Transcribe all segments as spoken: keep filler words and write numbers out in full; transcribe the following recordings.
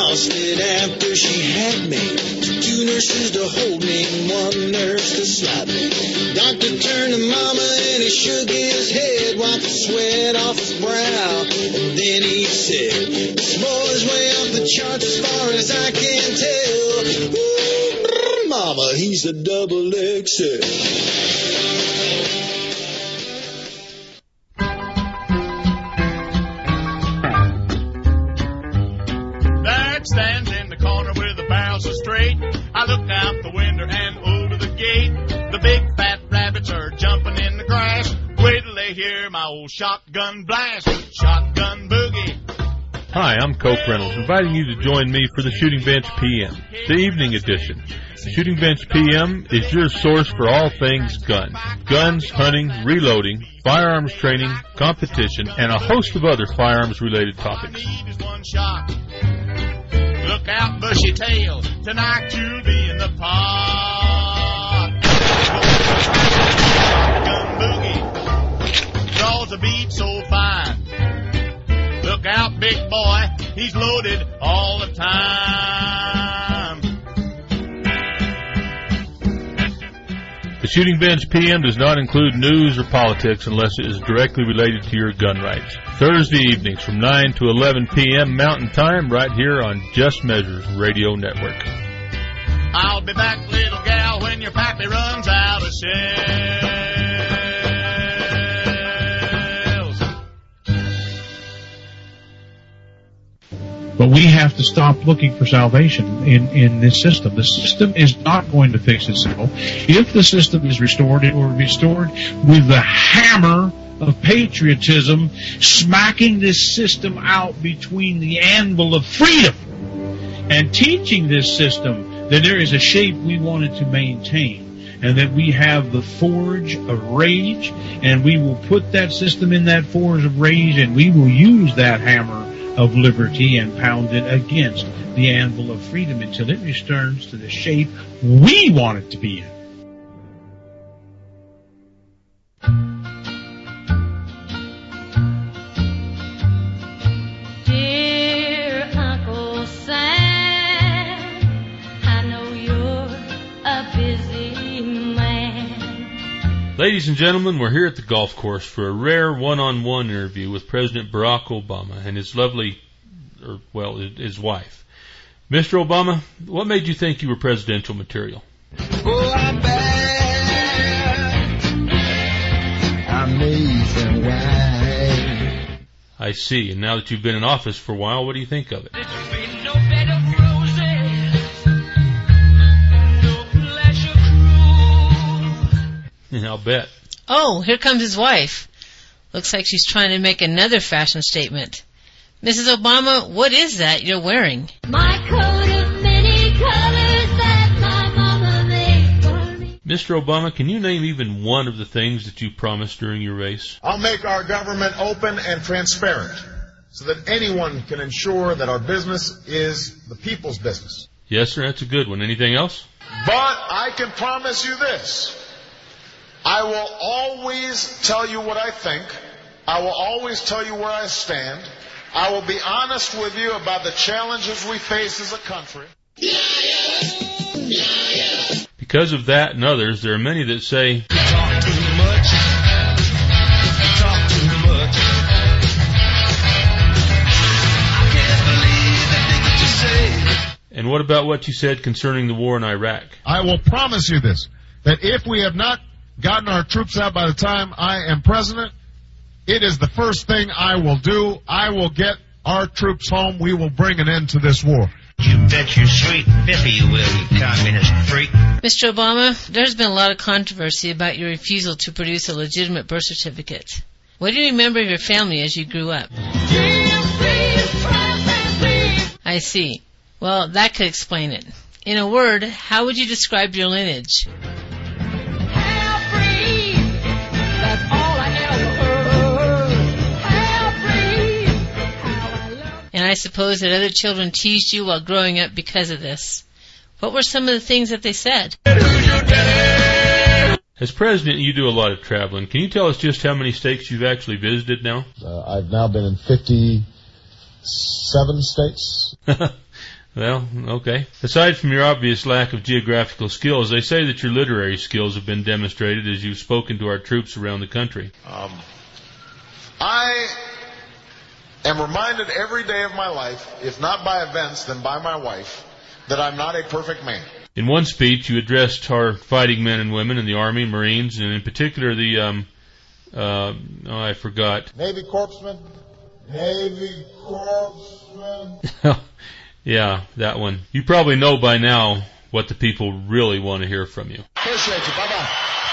lost it after she had me. Two nurses to hold me, one nurse to slap me. Doctor turned to mama and he shook his head, wiped the sweat off his brow, and then he said, "This boy's way off the charts as far as I can tell. Ooh, brr, mama, he's a double X L." Stands in the corner where the barrels are straight. I look out the window and over the gate. The big fat rabbits are jumping in the grass. Wait till they hear my old shotgun blast. Shotgun boogie. Hi, I'm Coke Reynolds, inviting you to join me for the Shooting Bench P M, the evening edition. The Shooting Bench P M is your source for all things gun. Guns, hunting, reloading, firearms training, competition, and a host of other firearms-related topics. Look out, bushy tail, tonight you'll be in the pot. Gun boogie draws a beat so fine. Look out, big boy, he's loaded all the time. The Shooting Bench P M does not include news or politics unless it is directly related to your gun rights. Thursday evenings from nine to eleven p.m. Mountain Time right here on Just Measures Radio Network. I'll be back, little gal, when your pappy runs out of shells. But we have to stop looking for salvation in, in this system. The system is not going to fix itself. If the system is restored, it will be restored with the hammer of patriotism, smacking this system out between the anvil of freedom and teaching this system that there is a shape we wanted to maintain and that we have the forge of rage, and we will put that system in that forge of rage, and we will use that hammer of liberty and pound it against the anvil of freedom until it returns to the shape we want it to be in. Ladies and gentlemen, we're here at the golf course for a rare one-on-one interview with President Barack Obama and his lovely, or well, his wife. Mister Obama, what made you think you were presidential material? Oh, I'm back. Amazing why. I see. And now that you've been in office for a while, what do you think of it? I'll bet. Oh, here comes his wife. Looks like she's trying to make another fashion statement. Missus Obama, what is that you're wearing? My coat of many colors that my mama made for me. Mister Obama, can you name even one of the things that you promised during your race? I'll make our government open and transparent so that anyone can ensure that our business is the people's business. Yes, sir, that's a good one. Anything else? But I can promise you this. I will always tell you what I think. I will always tell you where I stand. I will be honest with you about the challenges we face as a country. Because of that and others, there are many that say, You talk too much. You talk too much. I can't believe the things that you say. and what about what you said concerning the war in Iraq? I will promise you this, that if we have not gotten our troops out by the time I am president, it is the first thing I will do. I will get our troops home. We will bring an end to this war. You bet your sweet biffy you will, you communist freak. Mister Obama, there's been a lot of controversy about your refusal to produce a legitimate birth certificate. What do you remember of your family as you grew up? I see. Well, that could explain it. In a word, how would you describe your lineage? And I suppose that other children teased you while growing up because of this. What were some of the things that they said? As president, you do a lot of traveling. Can you tell us just how many states you've actually visited now? Uh, I've now been in fifty-seven states. Well, okay. Aside from your obvious lack of geographical skills, they say that your literary skills have been demonstrated as you've spoken to our troops around the country. Um, I am reminded every day of my life, if not by events, then by my wife, that I'm not a perfect man. In one speech, you addressed our fighting men and women in the Army, Marines, and in particular the, um, uh, oh, I forgot. Navy corpsmen. Navy corpsmen. Yeah, that one. You probably know by now what the people really want to hear from you. Appreciate you. Bye-bye.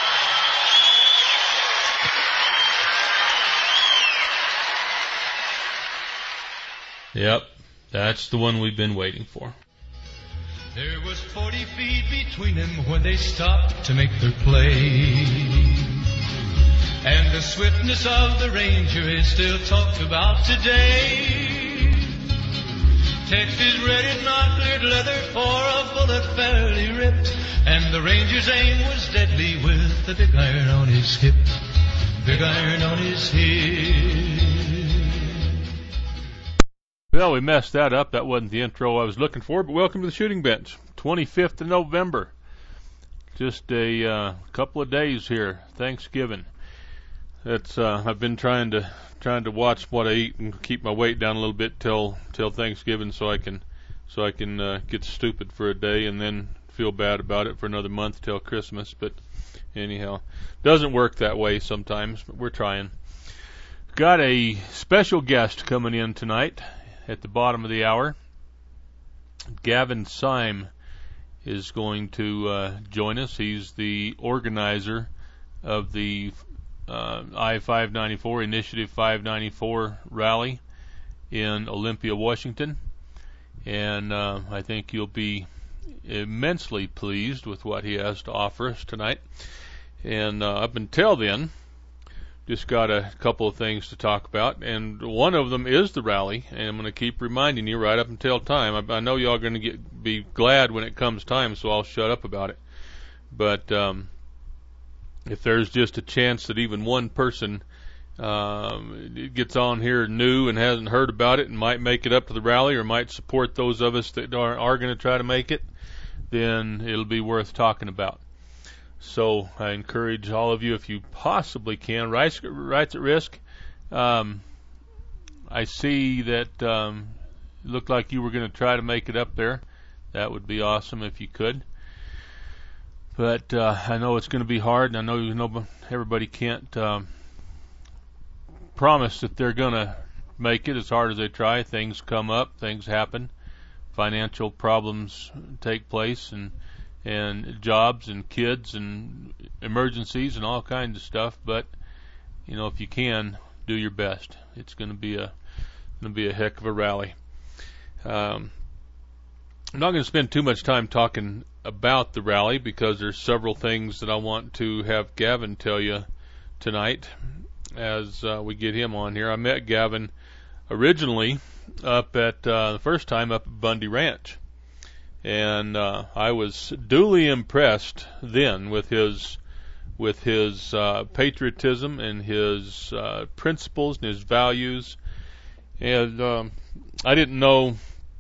Yep, that's the one we've been waiting for. There was forty feet between them when they stopped to make their play. And the swiftness of the Ranger is still talked about today. Texas red not cleared leather for a bullet fairly ripped. And the Ranger's aim was deadly with the big iron on his hip. Big iron on his hip. Well, we messed that up. That wasn't the intro I was looking for, but welcome to the Shooting Bench. twenty-fifth of November. Just a uh, couple of days here. Thanksgiving. It's uh, I've been trying to trying to watch what I eat and keep my weight down a little bit till till Thanksgiving, so I can so I can uh, get stupid for a day and then feel bad about it for another month till Christmas. But anyhow, doesn't work that way sometimes. But we're trying. Got a special guest coming in tonight at the bottom of the hour. Gavin Syme is going to uh, join us. He's the organizer of the uh, I five ninety-four, Initiative five ninety-four rally in Olympia, Washington. And uh, I think you'll be immensely pleased with what he has to offer us tonight. And uh, up until then, just got a couple of things to talk about, and one of them is the rally, and I'm going to keep reminding you right up until time. I, I know y'all are going to get be glad when it comes time, so I'll shut up about it. But um, if there's just a chance that even one person um, gets on here new and hasn't heard about it and might make it up to the rally or might support those of us that are, are going to try to make it, then it'll be worth talking about. So I encourage all of you, if you possibly can, rights, rights at risk. Um, I see that um, it looked like you were going to try to make it up there. That would be awesome if you could. But uh, I know it's going to be hard, and I know you know everybody can't um, promise that they're going to make it as hard as they try. Things come up, things happen, financial problems take place, and and jobs and kids and emergencies and all kinds of stuff. But you know, if you can, do your best. It's going to be a going to be a heck of a rally. Um, I'm not going to spend too much time talking about the rally because there's several things that I want to have Gavin tell you tonight as uh, we get him on here. I met Gavin originally up at uh, the first time up at Bundy Ranch. And uh, I was duly impressed then with his with his uh, patriotism and his uh, principles and his values. And um, I didn't know,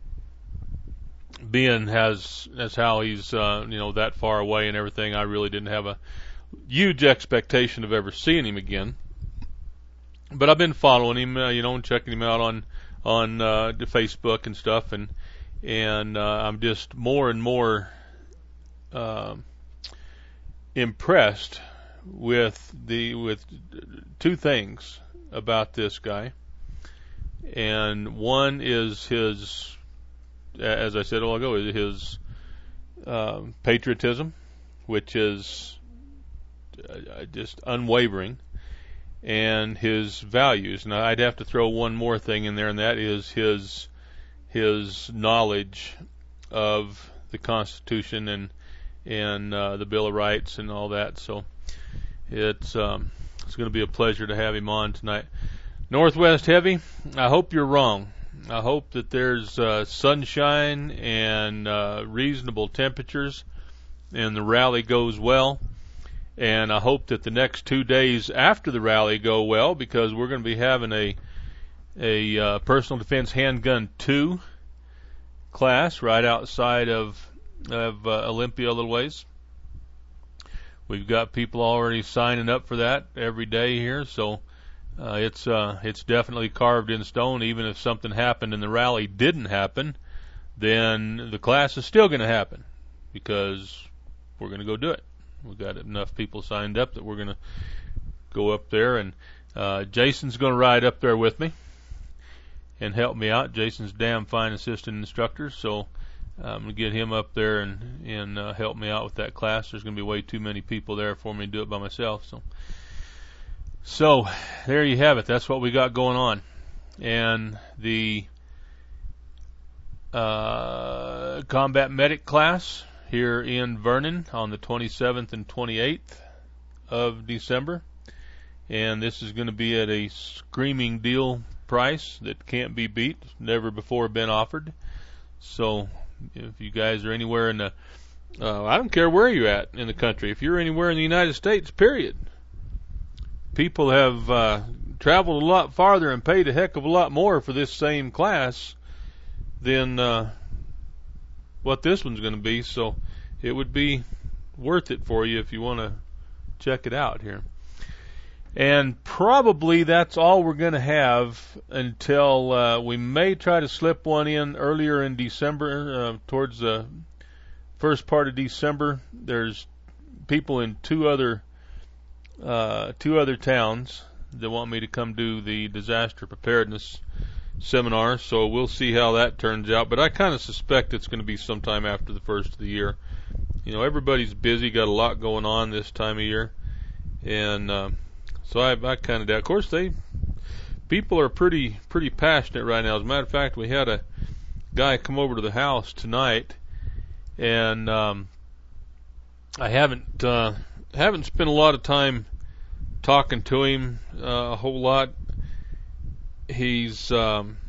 being as as how he's uh, you know that far away and everything, I really didn't have a huge expectation of ever seeing him again. But I've been following him, uh, you know, and checking him out on on uh, the Facebook and stuff, and. And uh, I'm just more and more uh, impressed with the with two things about this guy. And one is his, as I said a while ago, his uh, patriotism, which is uh, just unwavering, and his values. Now, I'd have to throw one more thing in there, and that is his. his knowledge of the Constitution and and uh, the Bill of Rights and all that. So it's um, it's going to be a pleasure to have him on tonight. Northwest Heavy, I hope you're wrong. I hope that there's uh, sunshine and uh, reasonable temperatures and the rally goes well. And I hope that the next two days after the rally go well, because we're going to be having a a uh, personal defense handgun two class right outside of of uh, Olympia a little ways. We've got people already signing up for that every day here, so uh, it's uh, it's definitely carved in stone. Even if something happened and the rally didn't happen, then the class is still going to happen because we're going to go do it. We've got enough people signed up that we're going to go up there, and uh, Jason's going to ride up there with me and help me out. Jason's a damn fine assistant instructor, so I'm going to get him up there and, and uh, help me out with that class. There's going to be way too many people there for me to do it by myself. So, so there you have it. That's what we got going on. And the uh, combat medic class here in Vernon on the twenty-seventh and twenty-eighth of December. And this is going to be at a screaming deal price that can't be beat, never before been offered. So if you guys are anywhere in the, uh, I don't care where you're at in the country, if you're anywhere in the United States, period, people have uh, traveled a lot farther and paid a heck of a lot more for this same class than uh, what this one's going to be. So it would be worth it for you if you want to check it out here. And probably that's all we're going to have until uh, we may try to slip one in earlier in December, uh, towards the first part of December. There's people in two other uh, two other towns that want me to come do the disaster preparedness seminar, so we'll see how that turns out. But I kind of suspect it's going to be sometime after the first of the year. You know, everybody's busy, got a lot going on this time of year, and uh, So I, I kind of doubt. Of course, they people are pretty pretty passionate right now. As a matter of fact, we had a guy come over to the house tonight, and um, I haven't uh, haven't spent a lot of time talking to him uh, a whole lot. He's um,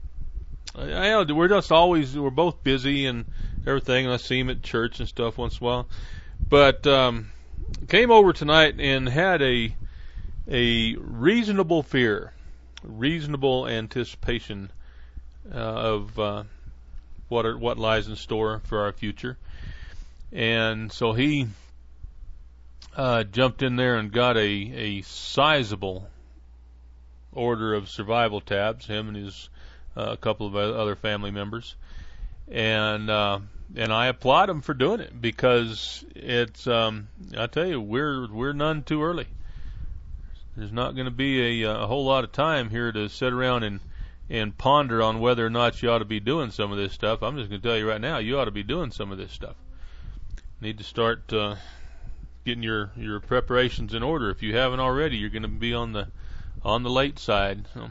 I, I, we're just always we're both busy and everything. And I see him at church and stuff once in a while, but um, came over tonight and had a a reasonable fear, reasonable anticipation uh, of uh, what are, what lies in store for our future. And so he uh, jumped in there and got a, a sizable order of survival tabs, him and his uh, a couple of other family members. And uh, and I applaud him for doing it, because it's um, I tell you, we're we're none too early. There's not going to be a, a whole lot of time here to sit around and, and ponder on whether or not you ought to be doing some of this stuff. I'm just going to tell you right now, you ought to be doing some of this stuff. Need to start uh, getting your, your preparations in order. If you haven't already, you're going to be on the on the late side. So,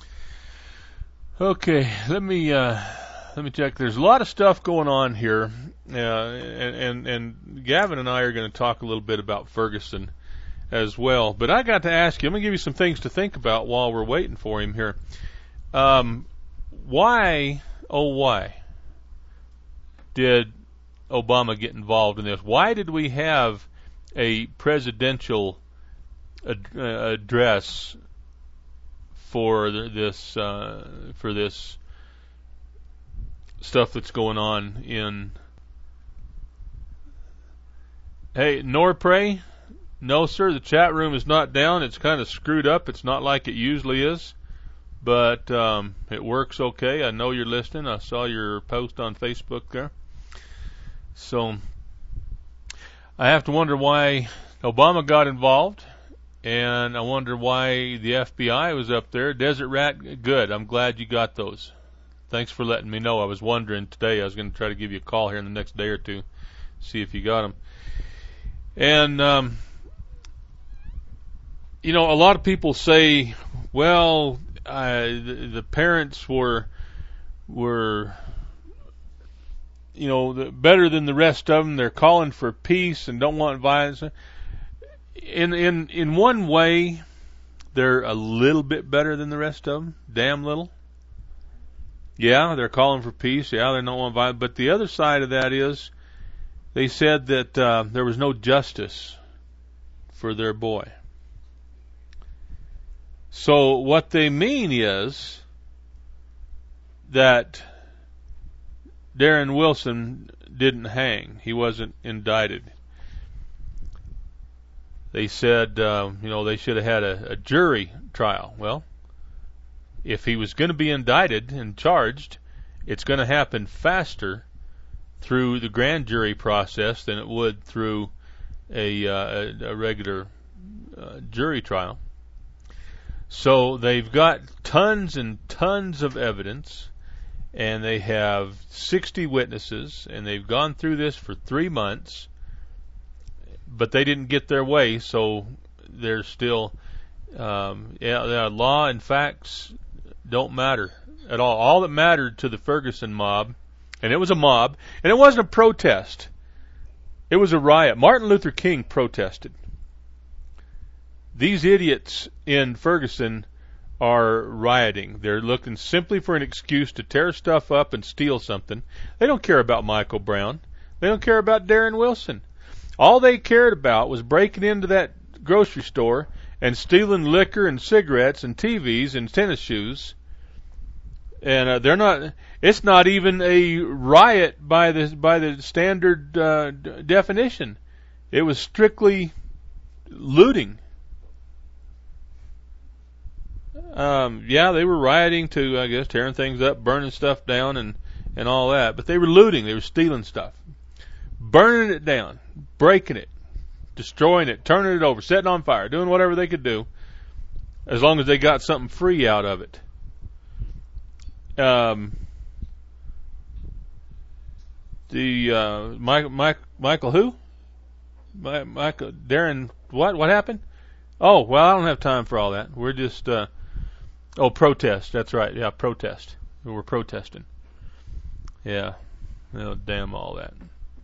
okay, let me uh, let me check. There's a lot of stuff going on here, uh, and, and and Gavin and I are going to talk a little bit about Ferguson as well. But I got to ask you, I'm going to give you some things to think about while we're waiting for him here. Um, why, oh why, did Obama get involved in this? Why did we have a presidential ad- uh, address for this uh, for this stuff that's going on in... Hey, Norpray? No, sir, the chat room is not down. It's kind of screwed up. It's not like it usually is. But um, it works okay. I know you're listening. I saw your post on Facebook there. So I have to wonder why Obama got involved. And I wonder why the F B I was up there. Desert Rat, good. I'm glad you got those. Thanks for letting me know. I was wondering today. I was going to try to give you a call here in the next day or two, see if you got them. And... um You know, a lot of people say, well, uh, the, the parents were, were, you know, the, better than the rest of them. They're calling for peace and don't want violence. In, in, in one way, they're a little bit better than the rest of them. Damn little. Yeah, they're calling for peace. Yeah, they don't want violence. But the other side of that is, they said that uh, there was no justice for their boy. So what they mean is that Darren Wilson didn't hang. He wasn't indicted. They said, uh, you know, they should have had a, a jury trial. Well, if he was going to be indicted and charged, it's going to happen faster through the grand jury process than it would through a, uh, a, a regular uh, jury trial. So they've got tons and tons of evidence, and they have sixty witnesses, and they've gone through this for three months, but they didn't get their way, so they're still, um, yeah, yeah, law and facts don't matter at all. All that mattered to the Ferguson mob, and it was a mob, and it wasn't a protest. It was a riot. Martin Luther King protested. These idiots in Ferguson are rioting. They're looking simply for an excuse to tear stuff up and steal something. They don't care about Michael Brown. They don't care about Darren Wilson. All they cared about was breaking into that grocery store and stealing liquor and cigarettes and T Vs and tennis shoes. And uh, they're not. It's not even a riot by the by the standard uh, d- definition. It was strictly looting. Um, yeah, they were rioting to, I guess, tearing things up, burning stuff down, and and all that. But they were looting. They were stealing stuff, burning it down, breaking it, destroying it, turning it over, setting on fire, doing whatever they could do, as long as they got something free out of it. Um, the uh, Mike, Mike, Michael who? My, Michael Darren. What? What happened? Oh, well, I don't have time for all that. We're just uh, oh, protest. That's right. Yeah, protest. We were protesting. Yeah. Oh, damn all that.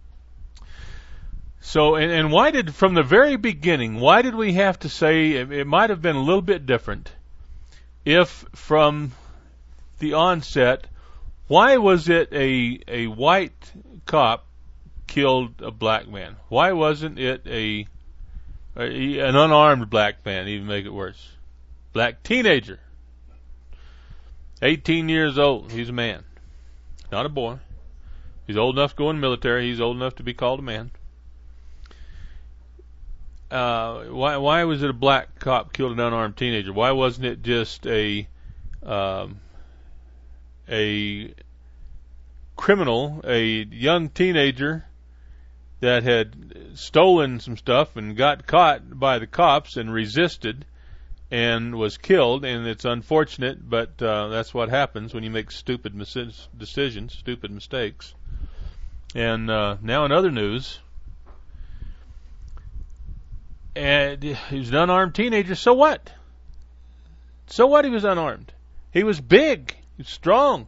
So, and, and why did, from the very beginning, why did we have to say it, it might have been a little bit different if from the onset, why was it a a white cop killed a black man? Why wasn't it a, a an unarmed black man, even make it worse? Black teenager. eighteen years old. He's a man. Not a boy. He's old enough to go in the military. He's old enough to be called a man. Uh, why why was it a black cop killed an unarmed teenager? Why wasn't it just a um, a criminal, a young teenager that had stolen some stuff and got caught by the cops and resisted and was killed? And it's unfortunate, but uh, that's what happens when you make stupid mis- decisions, stupid mistakes. And uh, now in other news, and he was an unarmed teenager. So what? So what? He was unarmed. He was big. He was strong.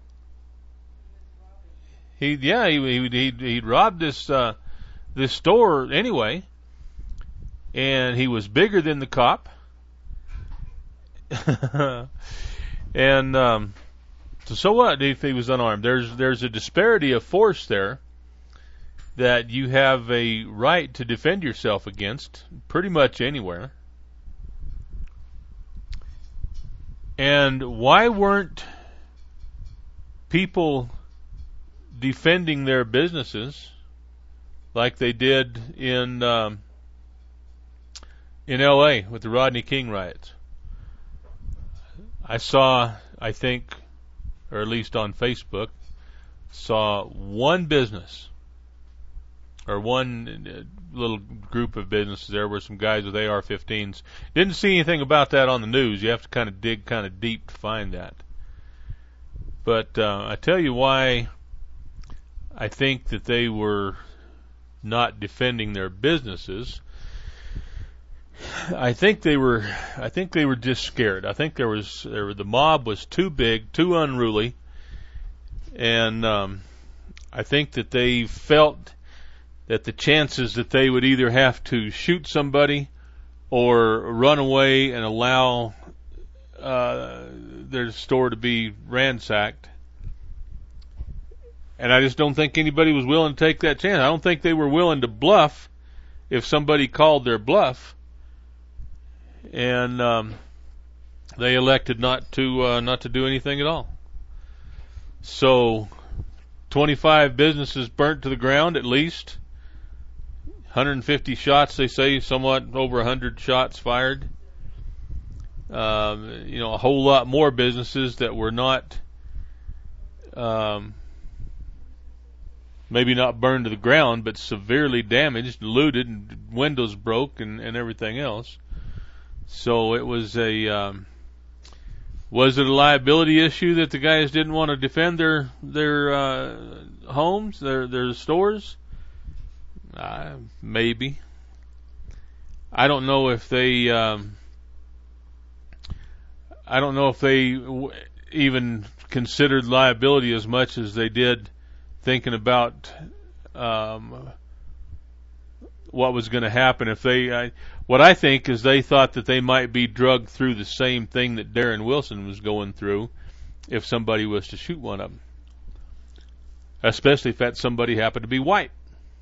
He yeah. He he he he robbed this uh, this store anyway, and he was bigger than the cop. and um, so so what? If he was unarmed, there's there's a disparity of force there that you have a right to defend yourself against pretty much anywhere. And why weren't people defending their businesses like they did in um, in L A with the Rodney King riots? I saw, I think, or at least on Facebook, saw one business or one little group of businesses. There were some guys with A R fifteens. Didn't see anything about that on the news. You have to kind of dig kind of deep to find that. But uh, I tell you why I think that they were not defending their businesses. I think they were. I think they were just scared. I think there was. There were, the mob was too big, too unruly, and um, I think that they felt that the chances that they would either have to shoot somebody or run away and allow uh, their store to be ransacked. And I just don't think anybody was willing to take that chance. I don't think they were willing to bluff if somebody called their bluff. And um, they elected not to uh, not to do anything at all. So twenty-five businesses burnt to the ground at least. one hundred fifty shots, they say, somewhat over one hundred shots fired. Um, you know, a whole lot more businesses that were not, um, maybe not burned to the ground, but severely damaged, looted, and windows broke, and, and everything else. So it was a, um, was it a liability issue that the guys didn't want to defend their their uh, homes, their their stores? Uh, maybe. I don't know if they. Um, I don't know if they w- even considered liability as much as they did thinking about um, what was going to happen if they. I, what I think is they thought that they might be drugged through the same thing that Darren Wilson was going through if somebody was to shoot one of them, especially if that somebody happened to be white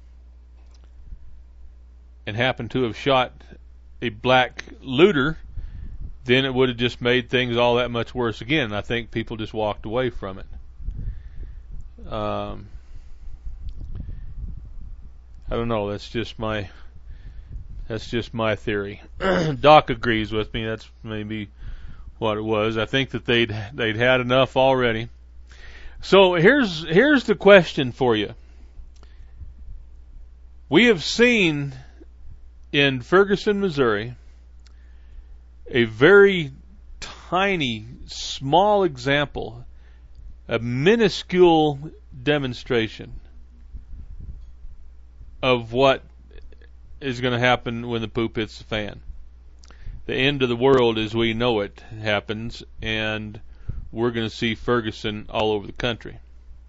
and happened to have shot a black looter. Then it would have just made things all that much worse again. I think people just walked away from it. Um, I don't know. That's just my that's just my theory. Doc agrees with me. That's maybe what it was. I think that they'd they'd had enough already. So here's here's the question for you. We have seen in Ferguson, Missouri, a very tiny, small example, a minuscule demonstration of what is going to happen when the poop hits the fan. The end of the world as we know it happens, and we're going to see Ferguson all over the country.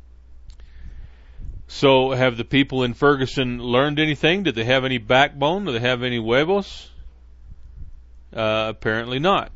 So have the people in Ferguson learned anything? Did they have any backbone? Do they have any huevos? Uh, apparently not.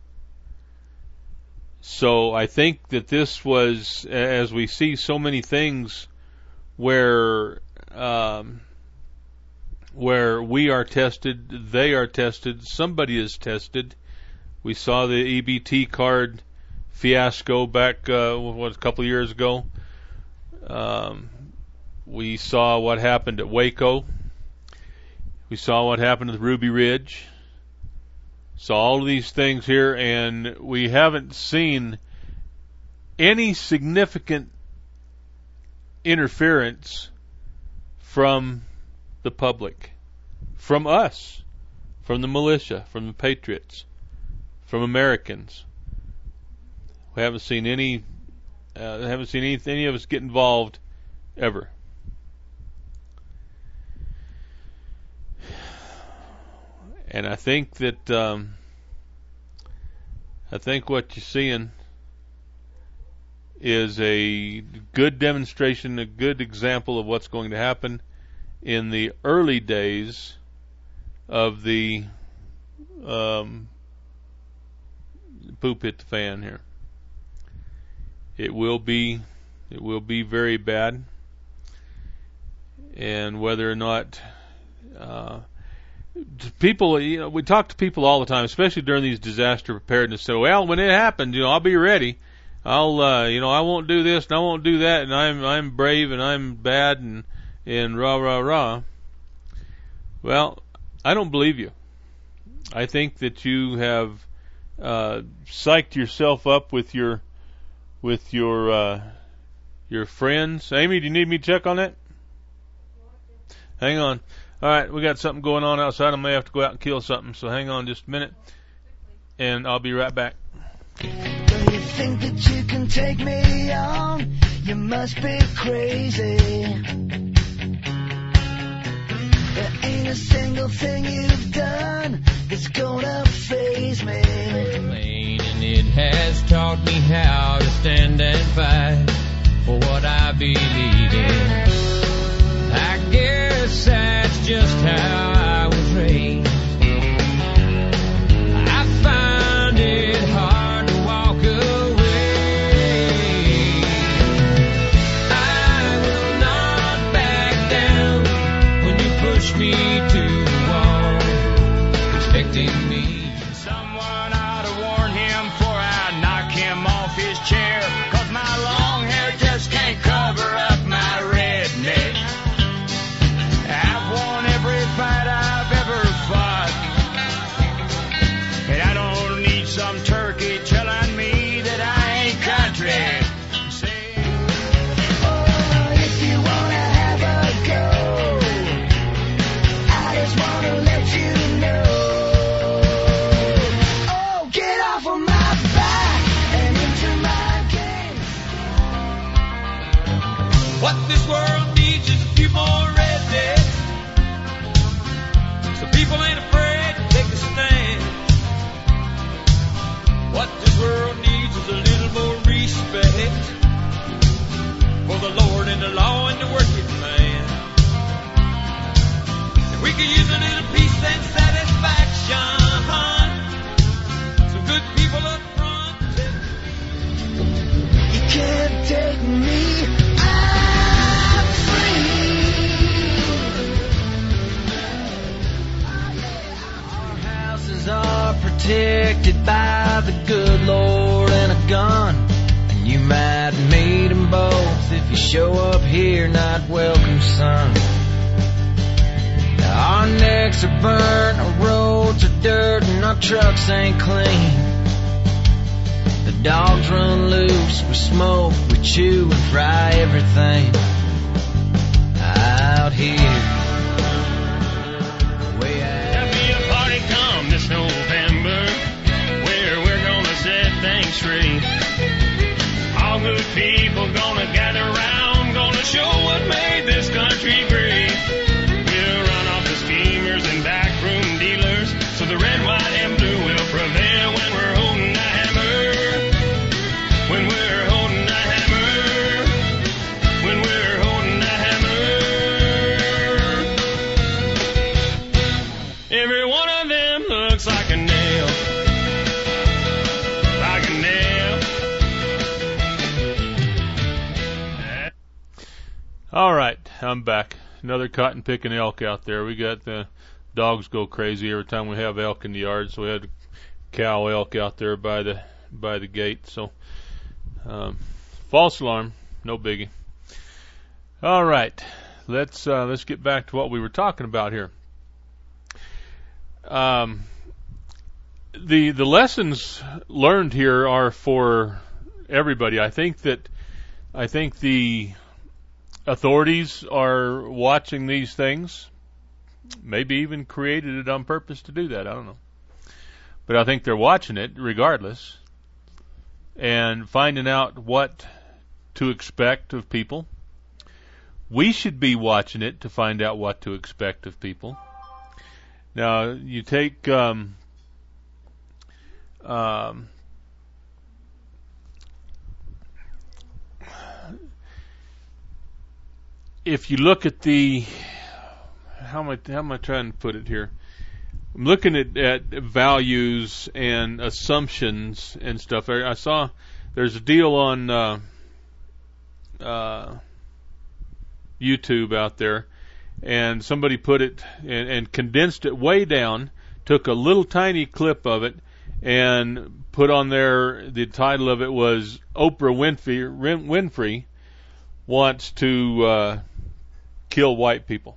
So I think that this was, as we see so many things where um, where we are tested, they are tested, somebody is tested. We saw the E B T card fiasco back uh, what, a couple of years ago. Um, we saw what happened at Waco. We saw what happened at Ruby Ridge. So all of these things here, and we haven't seen any significant interference from the public, from us, from the militia, from the patriots, from Americans. We haven't seen any, uh, haven't seen any, any of us get involved ever. And I think that um, I think what you're seeing is a good demonstration, a good example of what's going to happen in the early days of the um, poop hit the fan here. It will be it will be very bad, and whether or not uh, people, you know, we talk to people all the time, especially during these disaster preparedness. So, well, when it happens, you know, I'll be ready. I'll, uh, you know, I won't do this and I won't do that, and I'm, I'm brave and I'm bad and, and rah rah rah. Well, I don't believe you. I think that you have uh, psyched yourself up with your, with your, uh, your friends. Amy, do you need me to check on that? Hang on. All right, we got something going on outside. I may have to go out and kill something, so hang on just a minute, and I'll be right back. Do you think that you can take me on? You must be crazy. There ain't a single thing you've done that's gonna faze me. And it has taught me how to stand and fight for what I believe in. I guess that's just how I was raised. I find it hard to walk away. I will not back down when you push me to the wall, expecting me. Someone ought to warn him before I knock him off his chair, 'cause my long hair just can't cover up are protected by the good Lord and a gun. And you might meet them both if you show up here not welcome, son. Now our necks are burnt, our roads are dirt, and our trucks ain't clean. The dogs run loose, we smoke, we chew and fry everything out here. There'll be a party come this November where we're gonna set things straight. All good people gonna gather round, gonna show what made this country great. We'll run off the schemers and backroom dealers, so the red, white, and blue will prevail when we're holding the hammer. When we're holding the hammer. When we're holding the hammer. Every one of them looks like a nail. Like a nail. All right, I'm back. Another cotton picking elk out there. We got the dogs go crazy every time we have elk in the yard, so we had cow elk out there by the by the gate. So um, false alarm, no biggie. All right, let's uh, let's get back to what we were talking about here. Um, the the lessons learned here are for everybody. I think that I think the authorities are watching these things, maybe even created it on purpose to do that. I don't know. But I think they're watching it regardless and finding out what to expect of people. We should be watching it to find out what to expect of people. Now, you take um, um, if you look at the, how am I, how am I trying to put it here? I'm looking at, at values and assumptions and stuff. I, I saw there's a deal on uh, uh, YouTube out there, and somebody put it and, and condensed it way down, took a little tiny clip of it, and put on there, the title of it was Oprah Winfrey, Winfrey wants to uh, kill white people.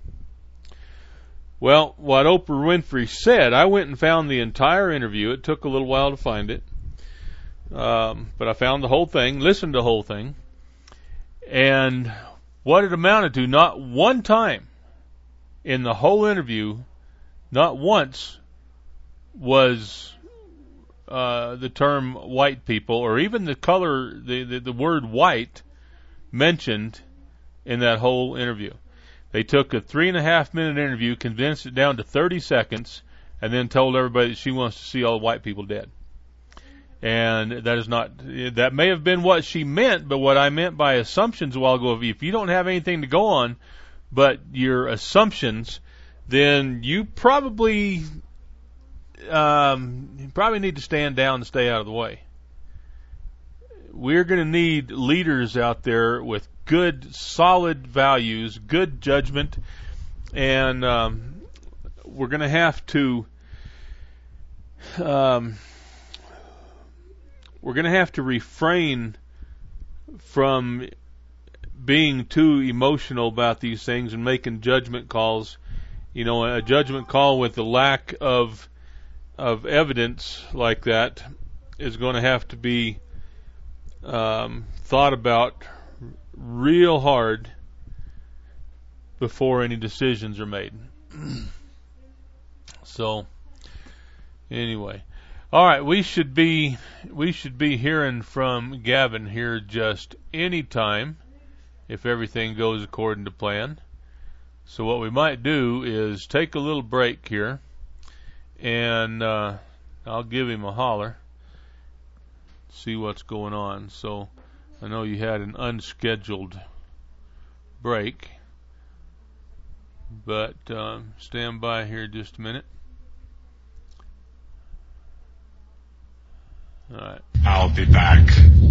Well, what Oprah Winfrey said, I went and found the entire interview. It took a little while to find it. Um, but I found the whole thing, listened to the whole thing. And what it amounted to, not one time in the whole interview, not once was uh, the term white people or even the color, the, the, the word white mentioned in that whole interview. They took a three and a half minute interview, condensed it down to thirty seconds, and then told everybody that she wants to see all the white people dead. And that is not, that may have been what she meant, but what I meant by assumptions a while ago, if you don't have anything to go on but your assumptions, then you probably, um, you probably need to stand down and stay out of the way. We're going to need leaders out there with good, solid values, good judgment, and um, we're going to have to um, we're going to have to refrain from being too emotional about these things and making judgment calls. You know, a judgment call with the lack of of evidence like that is going to have to be um, thought about real hard before any decisions are made. So, anyway, all right, we should be we should be hearing from Gavin here just any time if everything goes according to plan. So what we might do is take a little break here, and uh, I'll give him a holler, see what's going on. So I know you had an unscheduled break, but um, stand by here just a minute. All right. I'll be back.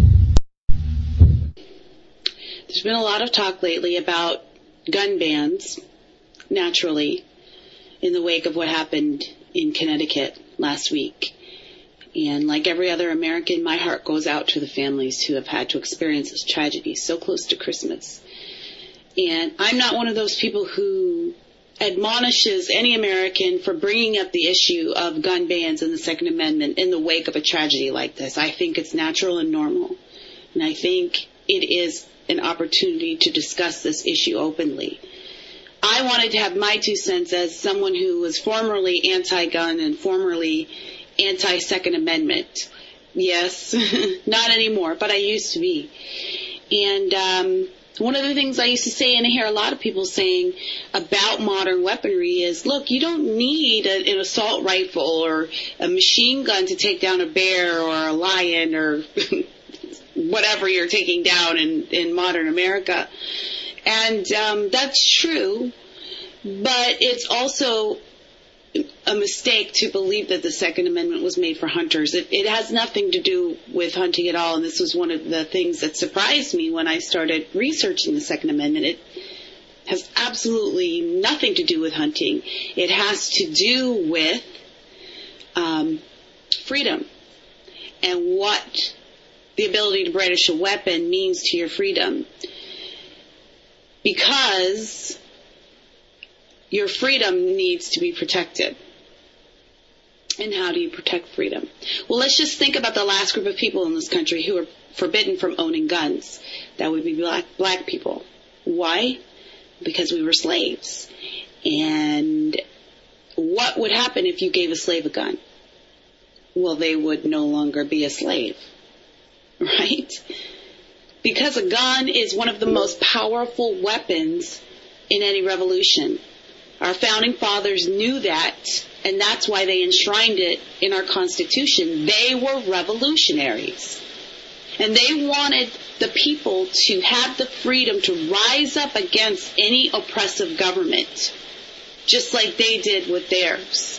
There's been a lot of talk lately about gun bans, naturally, in the wake of what happened in Connecticut last week. And like every other American, my heart goes out to the families who have had to experience this tragedy so close to Christmas. And I'm not one of those people who admonishes any American for bringing up the issue of gun bans and the Second Amendment in the wake of a tragedy like this. I think it's natural and normal. And I think it is an opportunity to discuss this issue openly. I wanted to have my two cents as someone who was formerly anti-gun and formerly anti-Second Amendment. Yes, not anymore, but I used to be. And um, one of the things I used to say, and I hear a lot of people saying about modern weaponry is, look, you don't need a, an assault rifle or a machine gun to take down a bear or a lion or whatever you're taking down in, in modern America. And um, that's true, but it's also a mistake to believe that the Second Amendment was made for hunters. It, it has nothing to do with hunting at all, and this was one of the things that surprised me when I started researching the Second Amendment. It has absolutely nothing to do with hunting. It has to do with um, freedom and what the ability to brandish a weapon means to your freedom. Because your freedom needs to be protected. And how do you protect freedom? Well, let's just think about the last group of people in this country who are forbidden from owning guns. That would be black, black people. Why? Because we were slaves. And what would happen if you gave a slave a gun? Well, they would no longer be a slave. Right? Because a gun is one of the most powerful weapons in any revolution. Our founding fathers knew that, and that's why they enshrined it in our Constitution. They were revolutionaries. And they wanted the people to have the freedom to rise up against any oppressive government, just like they did with theirs.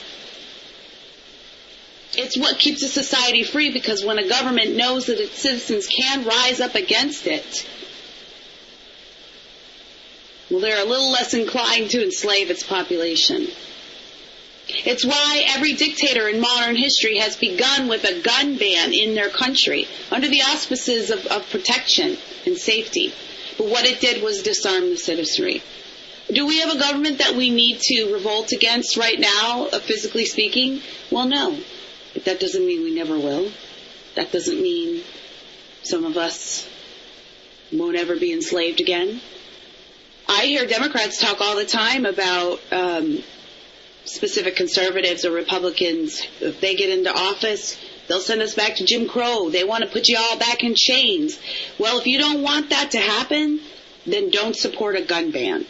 It's what keeps a society free, because when a government knows that its citizens can rise up against it, well, they're a little less inclined to enslave its population. It's why every dictator in modern history has begun with a gun ban in their country, under the auspices of, of protection and safety. But what it did was disarm the citizenry. Do we have a government that we need to revolt against right now, uh, physically speaking? Well, no. But that doesn't mean we never will. That doesn't mean some of us won't ever be enslaved again. I hear Democrats talk all the time about um, specific conservatives or Republicans. If they get into office, they'll send us back to Jim Crow. They want to put you all back in chains. Well, if you don't want that to happen, then don't support a gun ban.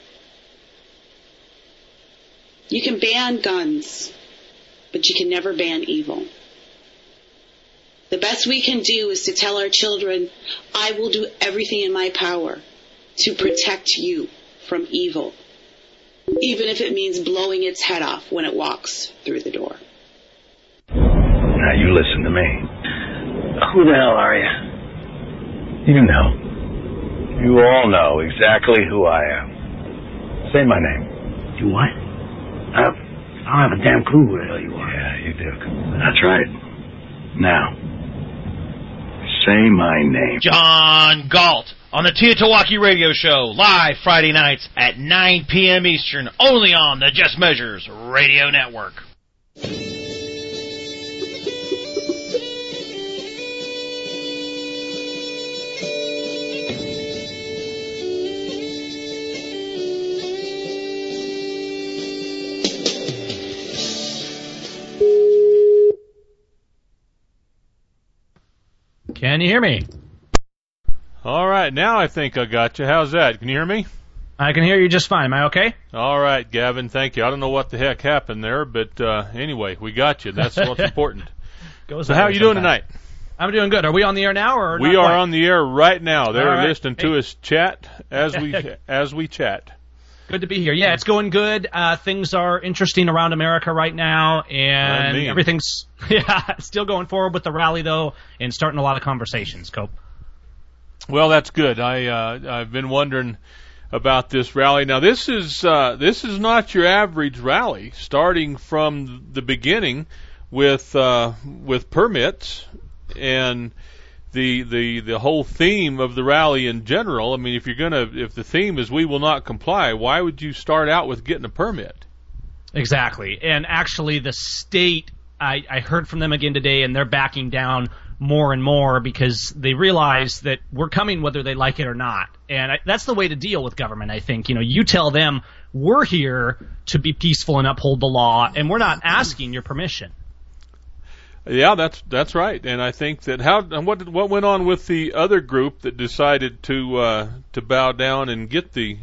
You can ban guns, but you can never ban evil. The best we can do is to tell our children, I will do everything in my power to protect you from evil, even if it means blowing its head off when it walks through the door. Now you listen to me. Who the hell are you? You know. You all know exactly who I am. Say my name. You what? I, I don't have a damn clue who the hell you are. Yeah, you do. That's right. Now, say my name. John Galt. On the Teotowaki Radio Show, live Friday nights at nine p.m. Eastern, only on the Just Measures Radio Network. Can you hear me? All right, now I think I got you. How's that? Can you hear me? I can hear you just fine. Am I okay? All right, Gavin, thank you. I don't know what the heck happened there, but uh, anyway, we got you. That's what's important. Goes so how are you doing tonight? I'm doing good. Are we on the air now? Or we not are quite? on the air right now. They're right. listening to hey. us chat as we as we chat. Good to be here. Yeah, it's going good. Uh, things are interesting around America right now, and everything's yeah still going forward with the rally, though, and starting a lot of conversations, Cope. Well, that's good. I uh, I've been wondering about this rally. Now, this is uh, this is not your average rally. Starting from the beginning, with uh, with permits and the the the whole theme of the rally in general. I mean, if you're gonna, if the theme is "We will not comply," why would you start out with getting a permit? Exactly, and actually, the state, I, I heard from them again today, and they're backing down more and more because they realize that we're coming whether they like it or not, and I, that's the way to deal with government. I think, you know, you tell them we're here to be peaceful and uphold the law, and we're not asking your permission. Yeah, that's that's right, and I think that how and what did, what went on with the other group that decided to uh, to bow down and get the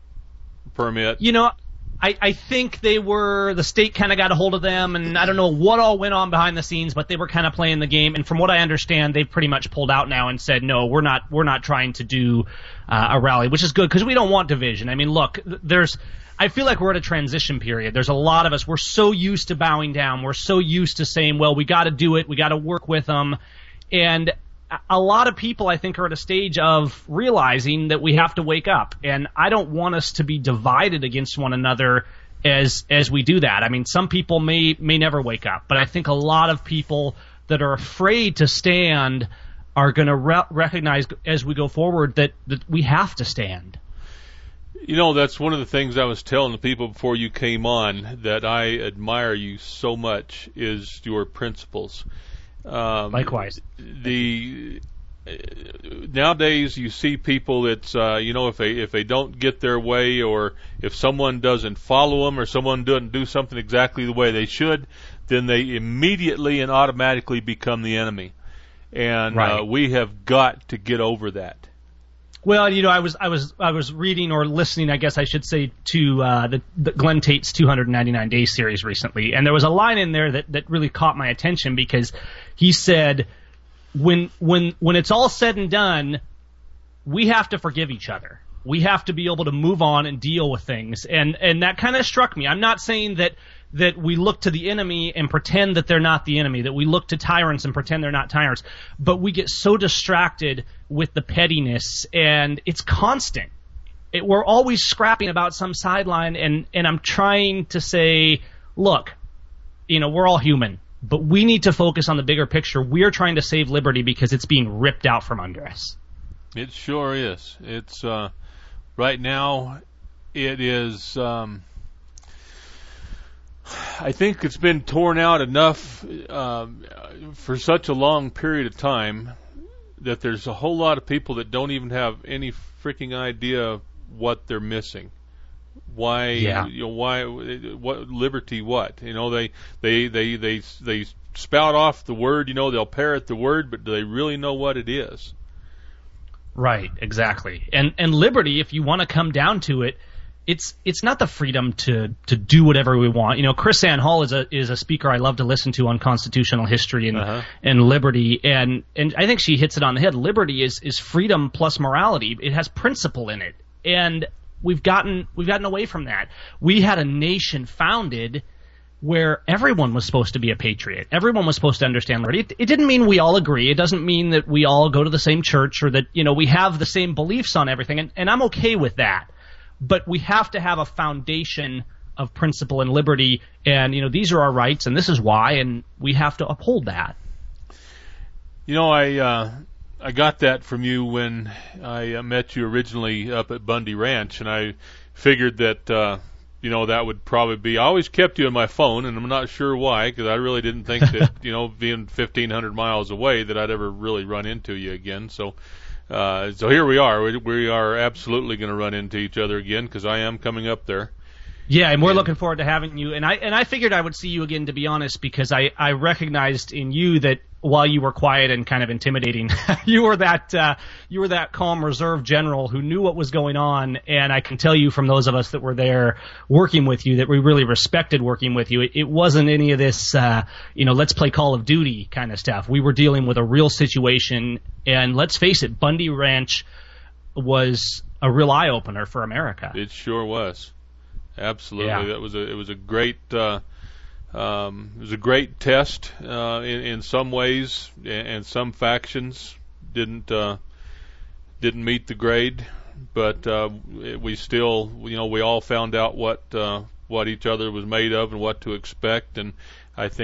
permit? You know, I, I think they were the state kind of got a hold of them, and I don't know what all went on behind the scenes, but they were kind of playing the game. And from what I understand, they've pretty much pulled out now and said, no, we're not we're not trying to do uh, a rally, which is good because we don't want division. I mean, look, there's. I feel like we're at a transition period. There's a lot of us. We're so used to bowing down. We're so used to saying, well, we got to do it. We got to work with them. And a lot of people, I think, are at a stage of realizing that we have to wake up. And I don't want us to be divided against one another as as we do that. I mean, some people may may never wake up, but I think a lot of people that are afraid to stand are going to re- recognize as we go forward that, that we have to stand. You know, that's one of the things I was telling the people before you came on, that I admire you so much, is your principles. Um, Likewise. The uh, nowadays you see people that's uh, you know, if they if they don't get their way, or if someone doesn't follow them, or someone doesn't do something exactly the way they should, then they immediately and automatically become the enemy. And right. uh, we have got to get over that. Well, you know, I was I was I was reading or listening, I guess I should say, to uh, the, the Glenn Tate's two hundred ninety-nine Days series recently, and there was a line in there that, that really caught my attention because he said, when when when it's all said and done, we have to forgive each other. We have to be able to move on and deal with things, and and that kind of struck me. I'm not saying that that we look to the enemy and pretend that they're not the enemy, that we look to tyrants and pretend they're not tyrants, but we get so distracted with the pettiness, and it's constant. It, we're always scrapping about some sideline, and, and I'm trying to say, look, you know, we're all human, but we need to focus on the bigger picture. We're trying to save liberty because it's being ripped out from under us. It sure is. It's, uh, right now, it is, um, I think it's been torn out enough um, for such a long period of time that there's a whole lot of people that don't even have any freaking idea what they're missing. Why? Yeah. You know, why? What liberty? What? You know, they they they they they spout off the word. You know, they'll parrot the word, but do they really know what it is? Right. Exactly. And and liberty, if you want to come down to it, It's it's not the freedom to, to do whatever we want. You know, Chris Ann Hall is a is a speaker I love to listen to on constitutional history and uh-huh. and liberty, and and I think she hits it on the head. Liberty is, is freedom plus morality. It has principle in it, and we've gotten we've gotten away from that. We had a nation founded where everyone was supposed to be a patriot. Everyone was supposed to understand liberty. It, it didn't mean we all agree. It doesn't mean that we all go to the same church or that, you know, we have the same beliefs on everything, and, and I'm okay with that. But we have to have a foundation of principle and liberty, and, you know, these are our rights, and this is why, and we have to uphold that. You know, I uh, I got that from you when I uh, met you originally up at Bundy Ranch, and I figured that, uh, you know, that would probably be, I always kept you on my phone, and I'm not sure why, because I really didn't think that, you know, being fifteen hundred miles away, that I'd ever really run into you again, so... Uh, so here we are. We, we are absolutely going to run into each other again because I am coming up there. Yeah, and we're and, looking forward to having you. And I and I figured I would see you again, to be honest, because I, I recognized in you that while you were quiet and kind of intimidating, you were that uh, you were that calm reserve general who knew what was going on. And I can tell you from those of us that were there working with you that we really respected working with you. It, it wasn't any of this, uh, you know, let's play Call of Duty kind of stuff. We were dealing with a real situation. And let's face it, Bundy Ranch was a real eye opener for America. It sure was. Absolutely, yeah. that was a it was a great uh, um, it was a great test uh, in in some ways, and, and some factions didn't uh, didn't meet the grade, but uh, we still, you know, we all found out what uh, what each other was made of and what to expect, and I think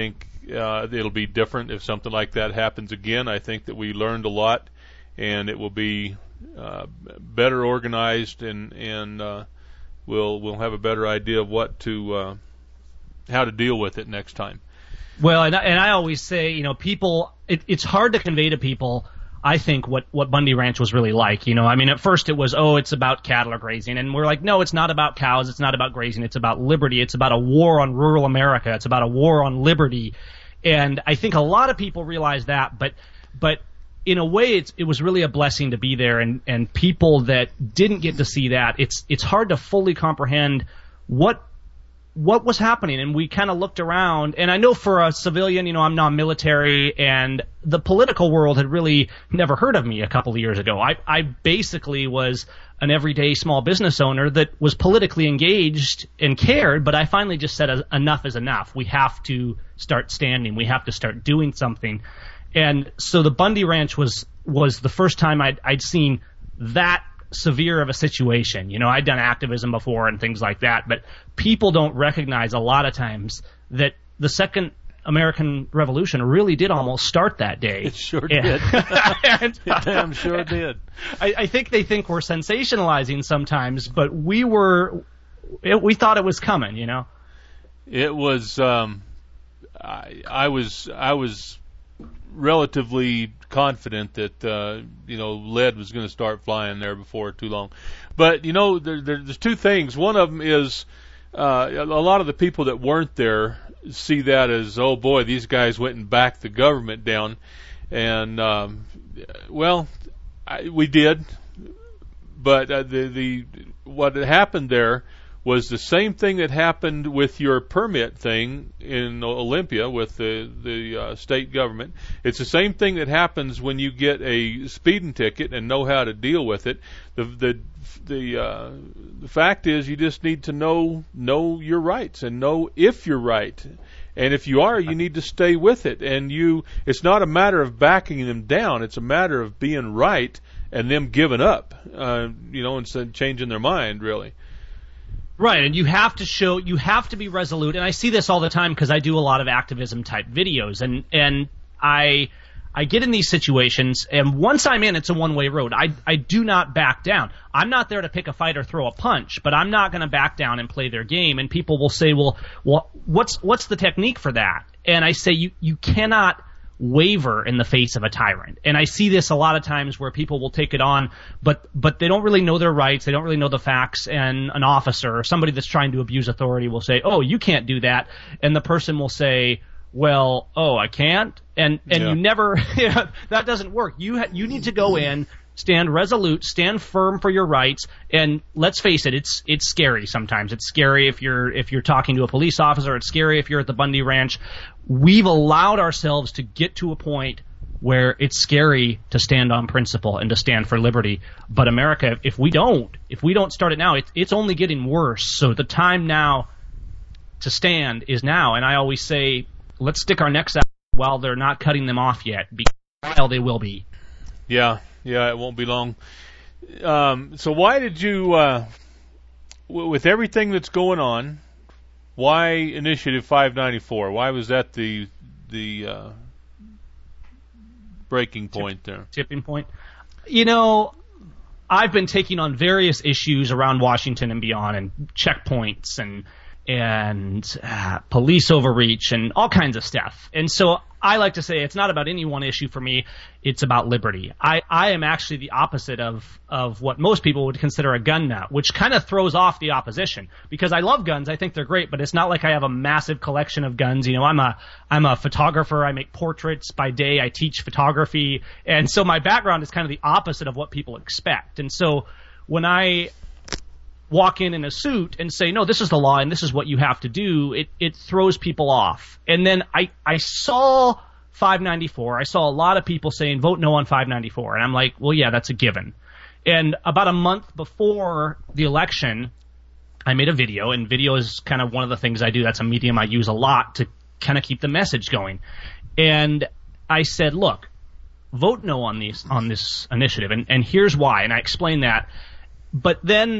uh, it'll be different if something like that happens again. I think that we learned a lot, and it will be uh, better organized, and and uh, we'll we'll have a better idea of what to uh, how to deal with it next time. Well, and I, and I always say, you know, people, it, it's hard to convey to people, I think, what, what Bundy Ranch was really like. You know, I mean, at first it was, oh, it's about cattle or grazing. And we're like, no, it's not about cows. It's not about grazing. It's about liberty. It's about a war on rural America. It's about a war on liberty. And I think a lot of people realize that, but, but in a way, it's, it was really a blessing to be there. And, and people that didn't get to see that, it's, it's hard to fully comprehend what, what was happening. And we kind of looked around, and I know for a civilian, you know, I'm non-military, and the political world had really never heard of me a couple of years ago. I, I basically was an everyday small business owner that was politically engaged and cared, but I finally just said enough is enough. We have to start standing. We have to start doing something. And so the Bundy Ranch was, was the first time I'd, I'd seen that severe of a situation. You know, I'd done activism before and things like that, but people don't recognize a lot of times that the Second American Revolution really did almost start that day. It sure and, did. and, it damn sure did. I, I think they think we're sensationalizing sometimes, but we were, it, we thought it was coming, you know? It was, um, I, I was, I was relatively confident that uh, you know lead was going to start flying there before too long. But you know there, there, there's two things. One of them is uh, a lot of the people that weren't there see that as, oh boy, these guys went and backed the government down, and um, well, I, we did. But uh, the the what had happened there was the same thing that happened with your permit thing in Olympia with the the uh, state government. It's the same thing that happens when you get a speeding ticket and know how to deal with it. The the the uh, the fact is, you just need to know know your rights and know if you're right. And if you are, you need to stay with it. And you, it's not a matter of backing them down. It's a matter of being right and them giving up, uh, you know, instead of changing their mind, really. Right, and you have to show, you have to be resolute, and I see this all the time because I do a lot of activism type videos, and and I I get in these situations, and once I'm in, it's a one-way road. I I do not back down. I'm not there to pick a fight or throw a punch, but I'm not going to back down and play their game. And people will say, well, well, what's what's the technique for that? And I say, you you cannot waver in the face of a tyrant. And I see this a lot of times where people will take it on, but but they don't really know their rights, they don't really know the facts, and an officer or somebody that's trying to abuse authority will say, oh, you can't do that. And the person will say, well, oh, I can't? And and Yeah. you never, you know, that doesn't work. You ha- you need to go in, stand resolute, stand firm for your rights, and let's face it, it's it's scary sometimes. It's scary if you're if you're talking to a police officer. It's scary if you're at the Bundy Ranch. We've allowed ourselves to get to a point where it's scary to stand on principle and to stand for liberty. But America, if we don't, if we don't start it now, it's it's only getting worse. So the time now to stand is now. And I always say, let's stick our necks out while they're not cutting them off yet, because while they will be. Yeah, yeah, it won't be long. Um, so why did you, uh, w- with everything that's going on, why Initiative five ninety-four? Why was that the the uh, breaking point there? Tipping point? You know, I've been taking on various issues around Washington and beyond, and checkpoints and and uh, police overreach and all kinds of stuff. And so I like to say it's not about any one issue for me. It's about liberty. I, I am actually the opposite of, of what most people would consider a gun nut, which kind of throws off the opposition, because I love guns. I think they're great, but it's not like I have a massive collection of guns. You know, I'm a, I'm a photographer. I make portraits by day. I teach photography. And so my background is kind of the opposite of what people expect. And so when I walk in in a suit and say, no, this is the law and this is what you have to do, it, it throws people off. And then I, I saw five ninety-four. I saw a lot of people saying, vote no on five ninety-four. And I'm like, well, yeah, that's a given. And about a month before the election, I made a video, and video is kind of one of the things I do. That's a medium I use a lot to kind of keep the message going. And I said, look, vote no on these, on this initiative. And, and here's why. And I explained that. But then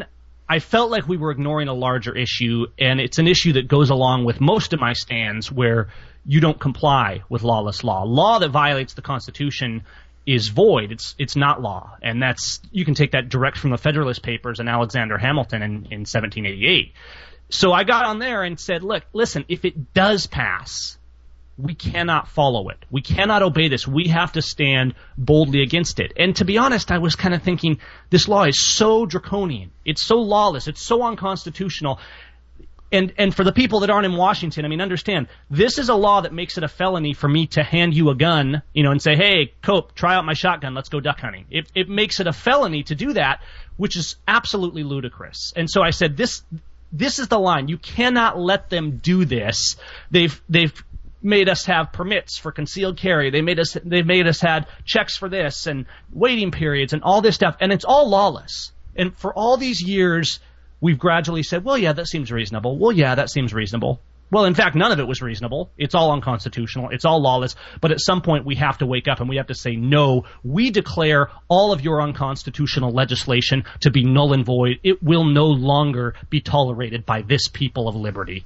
I felt like we were ignoring a larger issue, and it's an issue that goes along with most of my stands where you don't comply with lawless law. Law that violates the Constitution is void. It's it's not law. And that's, you can take that direct from the Federalist Papers and Alexander Hamilton in, in seventeen eighty-eight. So I got on there and said, look, listen, if it does pass, we cannot follow it. We cannot obey this. We have to stand boldly against it. And to be honest, I was kind of thinking, this law is so draconian. It's so lawless. It's so unconstitutional. And and for the people that aren't in Washington, I mean, understand, this is a law that makes it a felony for me to hand you a gun, you know, and say, hey, Cope, try out my shotgun, let's go duck hunting. It, it makes it a felony to do that, which is absolutely ludicrous. And so I said, this this is the line. You cannot let them do this. They've they've made us have permits for concealed carry. They made us they've made us had checks for this and waiting periods and all this stuff, and it's all lawless. And for all these years, we've gradually said, well, yeah, that seems reasonable. Well, yeah, that seems reasonable. Well, in fact, none of it was reasonable. It's all unconstitutional. It's all lawless. But at some point, we have to wake up and we have to say, no, we declare all of your unconstitutional legislation to be null and void. It will no longer be tolerated by this people of liberty.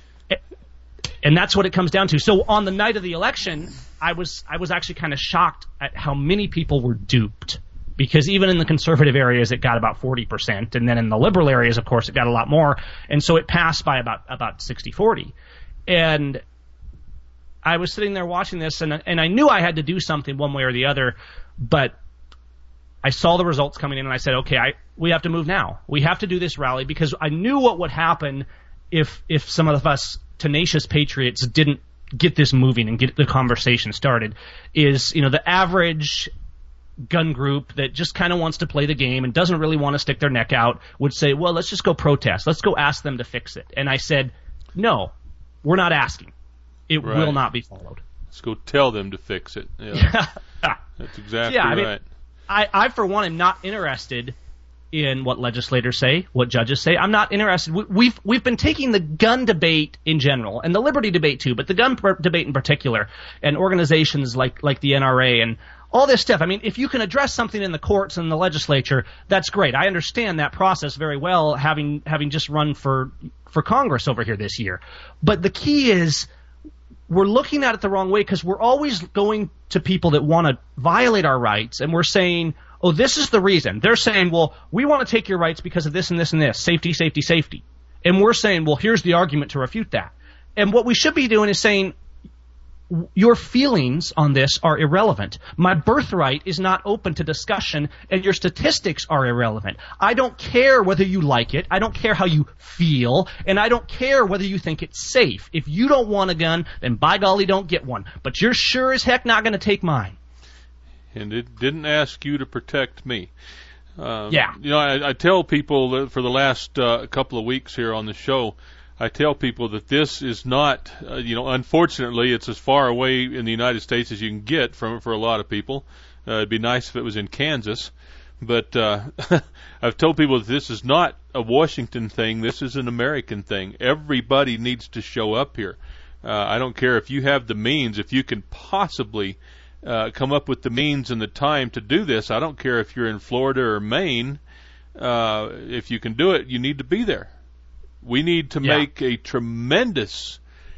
And that's what it comes down to. So on the night of the election, I was I was actually kind of shocked at how many people were duped. Because even in the conservative areas, it got about forty percent. And then in the liberal areas, of course, it got a lot more. And so it passed by about, about sixty forty. And I was sitting there watching this, and, and I knew I had to do something one way or the other. But I saw the results coming in, and I said, okay, I, we have to move now. We have to do this rally, because I knew what would happen if if some of us tenacious patriots didn't get this moving and get the conversation started. Is, you know, the average gun group that just kind of wants to play the game and doesn't really want to stick their neck out would say, well, let's just go protest. Let's go ask them to fix it. And I said, no, we're not asking. It right. will not be followed. Let's go tell them to fix it. Yeah. That's exactly yeah, I right. Mean, I, I, for one, am not interested in what legislators say, what judges say. I'm not interested. We, we've we've been taking the gun debate in general, and the liberty debate too, but the gun per- debate in particular, and organizations like like the N R A and all this stuff. I mean, if you can address something in the courts and the legislature, that's great. I understand that process very well, having having just run for for Congress over here this year. But the key is, we're looking at it the wrong way, because we're always going to people that want to violate our rights, and we're saying, oh, this is the reason. They're saying, well, we want to take your rights because of this and this and this. Safety, safety, safety. And we're saying, well, here's the argument to refute that. And what we should be doing is saying, your feelings on this are irrelevant. My birthright is not open to discussion, and your statistics are irrelevant. I don't care whether you like it. I don't care how you feel, and I don't care whether you think it's safe. If you don't want a gun, then by golly, don't get one. But you're sure as heck not going to take mine. And it didn't ask you to protect me. Um, yeah. You know, I, I tell people that for the last uh, couple of weeks here on the show, I tell people that this is not, uh, you know, unfortunately, it's as far away in the United States as you can get from it for a lot of people. Uh, it'd be nice if it was in Kansas. But uh, I've told people that this is not a Washington thing. This is an American thing. Everybody needs to show up here. Uh, I don't care if you have the means, if you can possibly uh, come up with the means and the time to do this. I don't care if you're in Florida or Maine. Uh, if you can do it, you need to be there. We need to yeah. make a tremendous,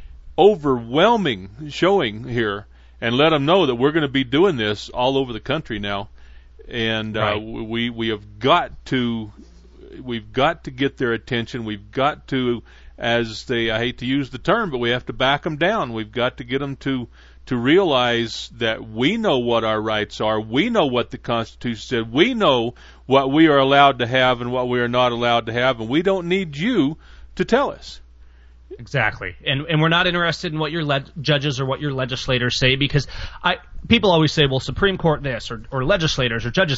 overwhelming showing here and let them know that we're going to be doing this all over the country now. And right. uh, we we have got to we've got to get their attention. We've got to, as they I hate to use the term, but we have to back them down. We've got to get them to to realize that we know what our rights are. We know what the Constitution said. We know what we are allowed to have and what we are not allowed to have, and we don't need you to tell us. Exactly. And and we're not interested in what your le- judges or what your legislators say, because I people always say, well, Supreme Court this, or, or legislators or judges.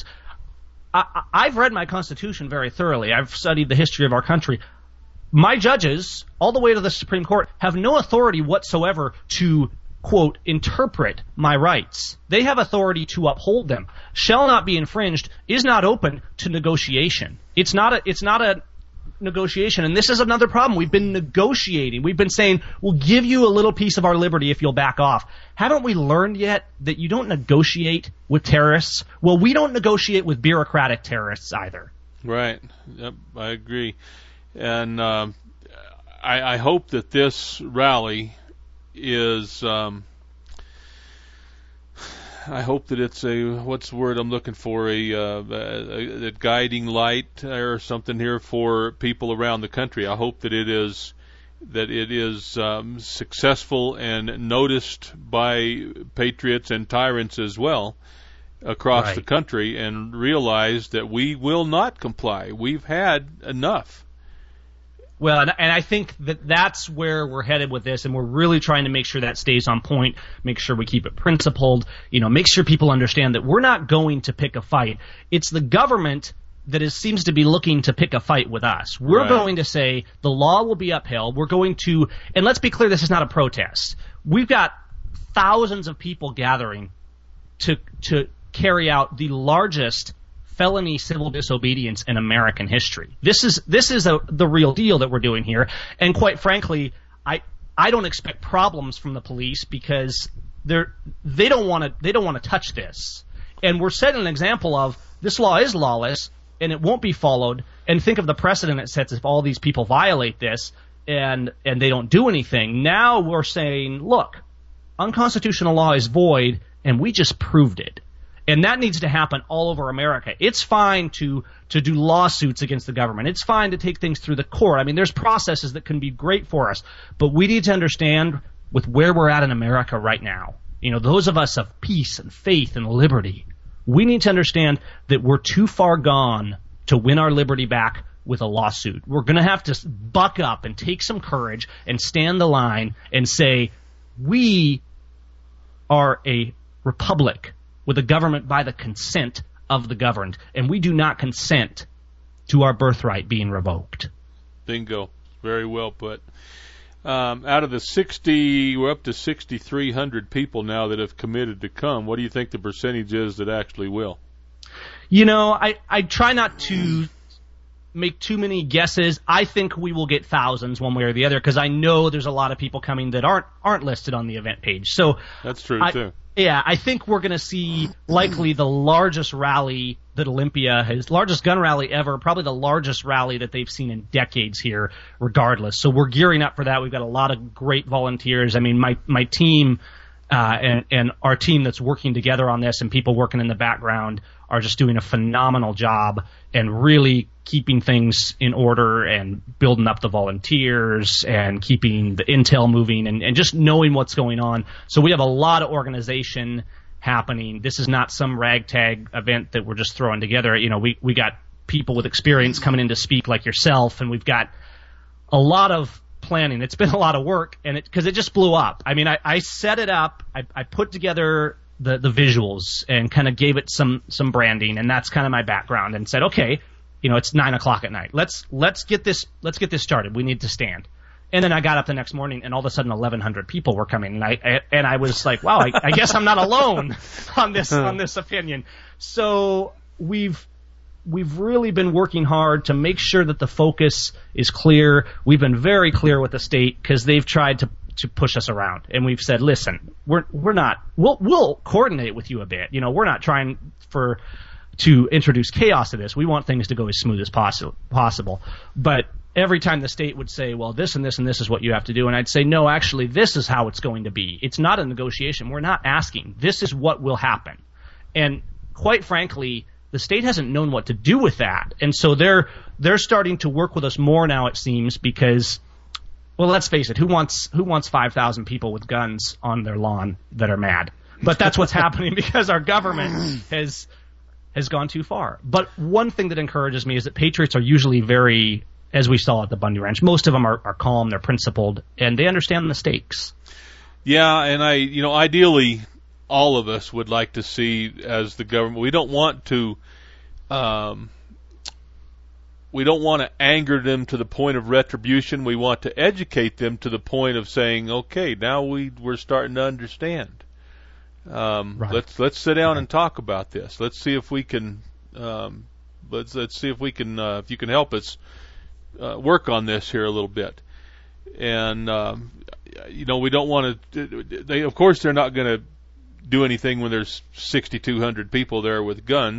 I, I've read my Constitution very thoroughly. I've studied the history of our country. My judges, all the way to the Supreme Court, have no authority whatsoever to, quote, interpret my rights. They have authority to uphold them. Shall not be infringed is not open to negotiation. It's not a, it's not a negotiation. And this is another problem. We've been negotiating. We've been saying, we'll give you a little piece of our liberty if you'll back off. Haven't we learned yet that you don't negotiate with terrorists? Well, we don't negotiate with bureaucratic terrorists either. Right. Yep, I agree. And um, I, I hope that this rally is, um, I hope that it's a, what's the word I'm looking for, a, uh, a, a guiding light or something here for people around the country. I hope that it is, that it is um, successful and noticed by patriots and tyrants as well across Right. the country, and realize that we will not comply. We've had enough. Well, and, and I think that that's where we're headed with this, and we're really trying to make sure that stays on point, make sure we keep it principled, you know, make sure people understand that we're not going to pick a fight. It's the government that is, seems to be looking to pick a fight with us. We're Right. going to say the law will be upheld. We're going to, and let's be clear, this is not a protest. We've got thousands of people gathering to to carry out the largest felony civil disobedience in American history. This is this is a, the real deal that we're doing here. And quite frankly, I I don't expect problems from the police because they're they don't want to they don't want to touch this. And we're setting an example of this law is lawless and it won't be followed. And think of the precedent it sets if all these people violate this and and they don't do anything. Now we're saying, look, unconstitutional law is void, and we just proved it. And that needs to happen all over America. It's fine to to do lawsuits against the government. It's fine to take things through the court. I mean, there's processes that can be great for us. But we need to understand with where we're at in America right now, you know, those of us of peace and faith and liberty, we need to understand that we're too far gone to win our liberty back with a lawsuit. We're going to have to buck up and take some courage and stand the line and say, we are a republic with a government by the consent of the governed, and we do not consent to our birthright being revoked. Bingo. Very well put. Um, out of the sixty, we're up to sixty-three hundred people now that have committed to come. What do you think the percentage is that actually will? You know, I, I try not to make too many guesses. I think we will get thousands one way or the other because I know there's a lot of people coming that aren't aren't listed on the event page. So that's true I, too. Yeah, I think we're going to see likely the largest rally that Olympia has, largest gun rally ever, probably the largest rally that they've seen in decades here, regardless. So we're gearing up for that. We've got a lot of great volunteers. I mean, my my team uh, and and our team that's working together on this and people working in the background are just doing a phenomenal job and really keeping things in order and building up the volunteers and keeping the intel moving and, and just knowing what's going on. So we have a lot of organization happening. This is not some ragtag event that we're just throwing together. You know, we, we got people with experience coming in to speak like yourself, and we've got a lot of planning. It's been a lot of work, and it because it just blew up. I mean, I, I set it up. I, I put together the, the visuals and kind of gave it some, some branding, and that's kind of my background, and said, okay, you know, it's nine o'clock at night. Let's let's get this let's get this started. We need to stand. And then I got up the next morning, and all of a sudden, eleven hundred people were coming, and I, I and I was like, wow, I, I guess I'm not alone on this on this opinion. So we've we've really been working hard to make sure that the focus is clear. We've been very clear with the state because they've tried to to push us around, and we've said, listen, we're we're not we'll we'll coordinate with you a bit. You know, we're not trying for to introduce chaos to this. We want things to go as smooth as possi- possible. But every time the state would say, well, this and this and this is what you have to do, and I'd say, no, actually, this is how it's going to be. It's not a negotiation. We're not asking. This is what will happen. And quite frankly, the state hasn't known what to do with that. And so they're they're starting to work with us more now, it seems, because, well, let's face it, who wants who wants five thousand people with guns on their lawn that are mad? But that's what's happening because our government has has gone too far. But one thing that encourages me is that patriots are usually very, as we saw at the Bundy Ranch, most of them are, are calm, they're principled, and they understand the stakes. Yeah, and I, you know, ideally, all of us would like to see as the government, we don't want to, um, we don't want to anger them to the point of retribution. We want to educate them to the point of saying, okay, now we, we're starting to understand. Um, right. Let's let's sit down right. and talk about this. Let's see if we can. Um, let's let's see if we can. Uh, if you can help us uh, work on this here a little bit. And um, you know, we don't want to. They of course they're not going to do anything when there's sixty-two hundred people there with guns.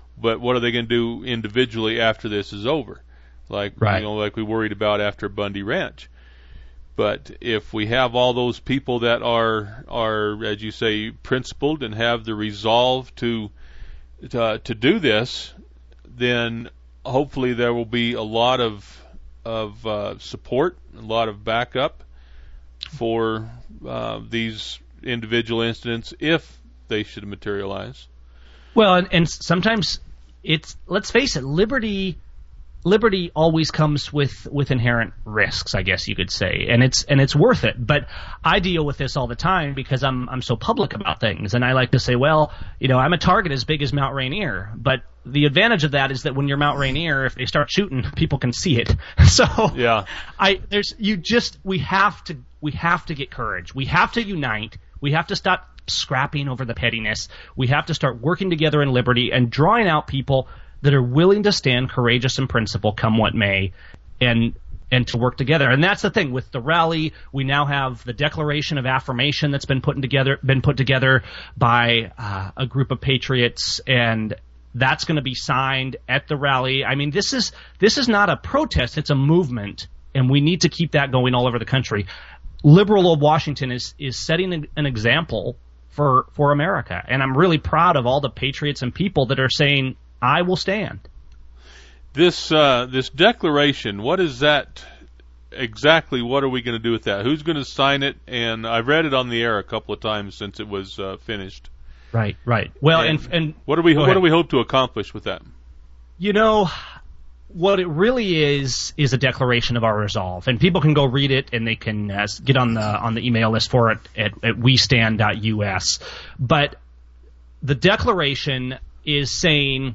but what are they going to do individually after this is over? Like, right. you know, like we worried about after Bundy Ranch. But if we have all those people that are, are, as you say, principled and have the resolve to, to, to do this, then hopefully there will be a lot of, of, uh, support, a lot of backup for, uh, these individual incidents if they should materialize. Well, and, and sometimes it's, let's face it, liberty, liberty always comes with, with inherent risks, I guess you could say, and it's and it's worth it. But I deal with this all the time because I'm I'm so public about things, and I like to say, well, you know, I'm a target as big as Mount Rainier. But the advantage of that is that when you're Mount Rainier, if they start shooting, people can see it. So yeah, I there's you just we have to we have to get courage. We have to unite. We have to stop scrapping over the pettiness. We have to start working together in liberty and drawing out people that are willing to stand courageous in principle, come what may, and and to work together. And that's the thing with the rally. We now have the Declaration of Affirmation that's been put together, been put together by uh, a group of patriots, and that's going to be signed at the rally. I mean, this is this is not a protest; it's a movement, and we need to keep that going all over the country. Liberal of Washington is is setting an, an example for for America, and I'm really proud of all the patriots and people that are saying, I will stand. This uh, this declaration, what is that exactly? What are we going to do with that? Who's going to sign it? And I've read it on the air a couple of times since it was uh, finished. Right, right. Well, and and, and what do we go what ahead. do we hope to accomplish with that? You know, what it really is is a declaration of our resolve, and people can go read it, and they can uh, get on the on the email list for it at, at we stand dot U S. But the declaration is saying,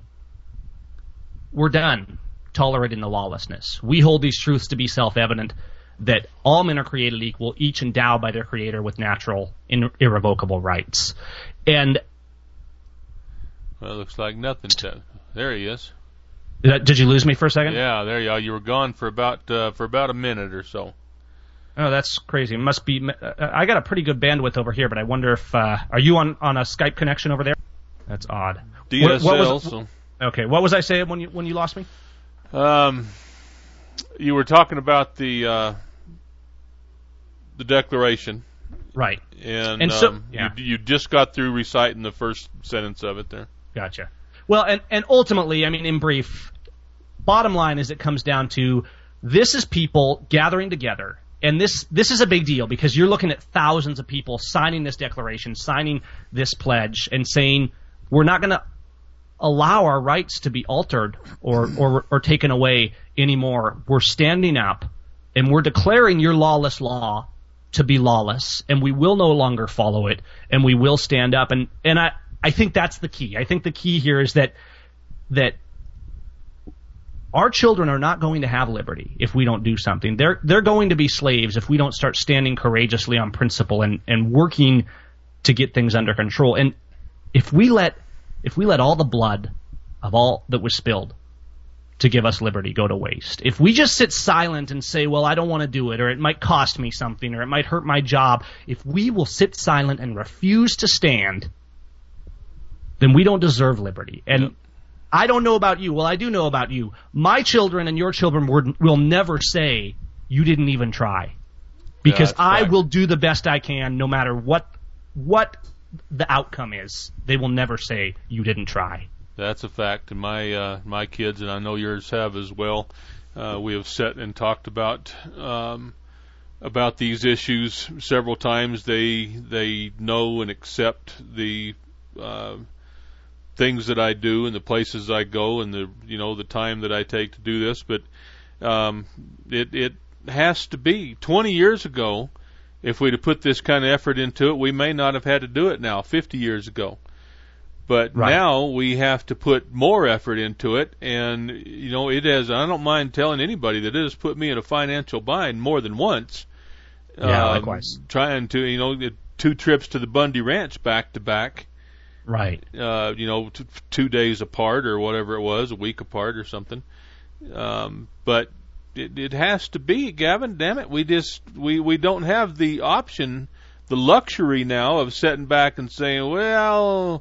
we're done tolerating the lawlessness. We hold these truths to be self-evident, that all men are created equal, each endowed by their Creator with natural, in, irrevocable rights. And well, it looks like nothing. To, there he is. Did, I, did you lose me for a second? Yeah, there you are. You were gone for about uh, for about a minute or so. Oh, that's crazy. It must be. Uh, I got a pretty good bandwidth over here, but I wonder if uh, are you on on a Skype connection over there? That's odd. D S L. What, what was, so. Okay, what was I saying when you when you lost me? Um, you were talking about the uh, the declaration, right? And, and so, um, yeah. you, you just got through reciting the first sentence of it there. Gotcha. Well, and and ultimately, I mean, in brief, bottom line is it comes down to this is people gathering together. And this this is a big deal because you're looking at thousands of people signing this declaration, signing this pledge, and saying we're not going to allow our rights to be altered or, or or taken away anymore. We're standing up and we're declaring your lawless law to be lawless, and we will no longer follow it, and we will stand up. And and I, I think that's the key. I think the key here is that that our children are not going to have liberty if we don't do something. They're they're going to be slaves if we don't start standing courageously on principle and, and working to get things under control. And if we let if we let all the blood of all that was spilled to give us liberty go to waste, if we just sit silent and say, well, I don't want to do it, or it might cost me something, or it might hurt my job, if we will sit silent and refuse to stand, then we don't deserve liberty. And yep. I don't know about you. Well, I do know about you. My children and your children will, will never say, you didn't even try. Because yeah, I fact. will do the best I can no matter what what the outcome is. They will never say, you didn't try. That's a fact. And my uh, my kids, and I know yours have as well, uh, we have sat and talked about um, about these issues several times. They they know and accept the uh, things that I do and the places I go and the you know the time that I take to do this. But um, it it has to be. twenty years ago, if we'd have put this kind of effort into it, we may not have had to do it now, fifty years ago. But right. now we have to put more effort into it, and, you know, it has, I don't mind telling anybody that it has put me in a financial bind more than once. Yeah, uh, likewise. Trying to, you know, two trips to the Bundy Ranch back to back. Right. Uh, you know, t- two days apart or whatever it was, a week apart or something. Um, but it, it has to be, Gavin, damn it. We just, we, we don't have the option, the luxury now of sitting back and saying, well,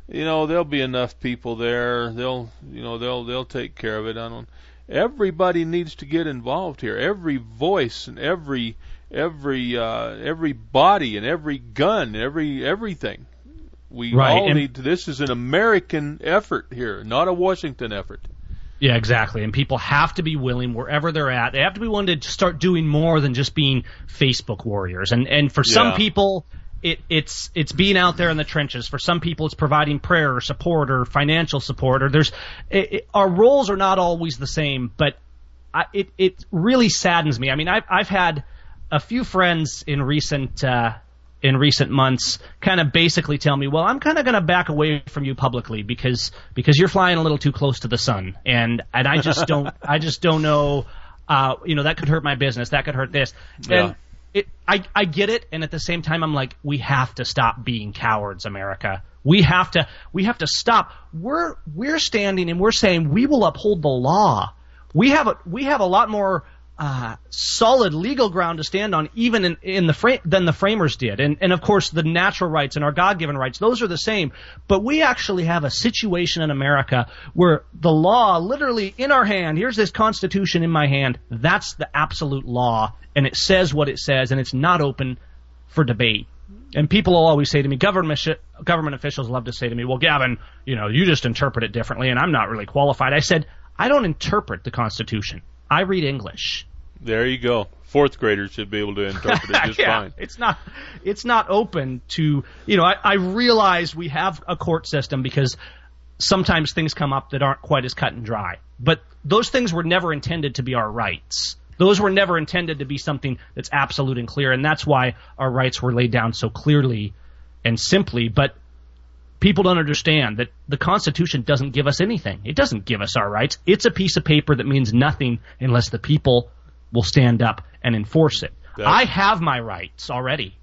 you know, there'll be enough people there. They'll, you know, they'll they'll take care of it. I don't. Everybody needs to get involved here. Every voice and every every uh, every body and every gun, every everything. We right. all and need to. This is an American effort here, not a Washington effort. Yeah, exactly. And people have to be willing, wherever they're at, they have to be willing to start doing more than just being Facebook warriors. And and for some Yeah. people, it, it's it's being out there in the trenches. For some people, it's providing prayer or support or financial support. Or there's it, it, our roles are not always the same, but I, it it really saddens me. I mean, I've I've had a few friends in recent. Uh, in recent months kind of basically tell me, well, I'm kind of going to back away from you publicly because because you're flying a little too close to the sun, and and I just don't I just don't know, uh, you know, that could hurt my business, that could hurt this, Yeah. and it I I get it, and at the same time I'm like, we have to stop being cowards, America. We have to we have to stop. We're we're standing and we're saying we will uphold the law. We have a we have a lot more. Uh, solid legal ground to stand on, even in, in the frame than the framers did, and and of course the natural rights and our God-given rights, those are the same. But we actually have a situation in America where the law, literally in our hand, here's this Constitution in my hand. That's the absolute law, and it says what it says, and it's not open for debate. And people will always say to me, government government officials love to say to me, well, Gavin, you know, you just interpret it differently, and I'm not really qualified. I said, I don't interpret the Constitution. I read English. There you go. Fourth graders should be able to interpret it just yeah, fine. It's not, it's not open to, you know, I, I realize we have a court system because sometimes things come up that aren't quite as cut and dry. But those things were never intended to be our rights. Those were never intended to be something that's absolute and clear, and that's why our rights were laid down so clearly and simply. But people don't understand that the Constitution doesn't give us anything. It doesn't give us our rights. It's a piece of paper that means nothing unless the people will stand up and enforce it. That's, I have my rights already.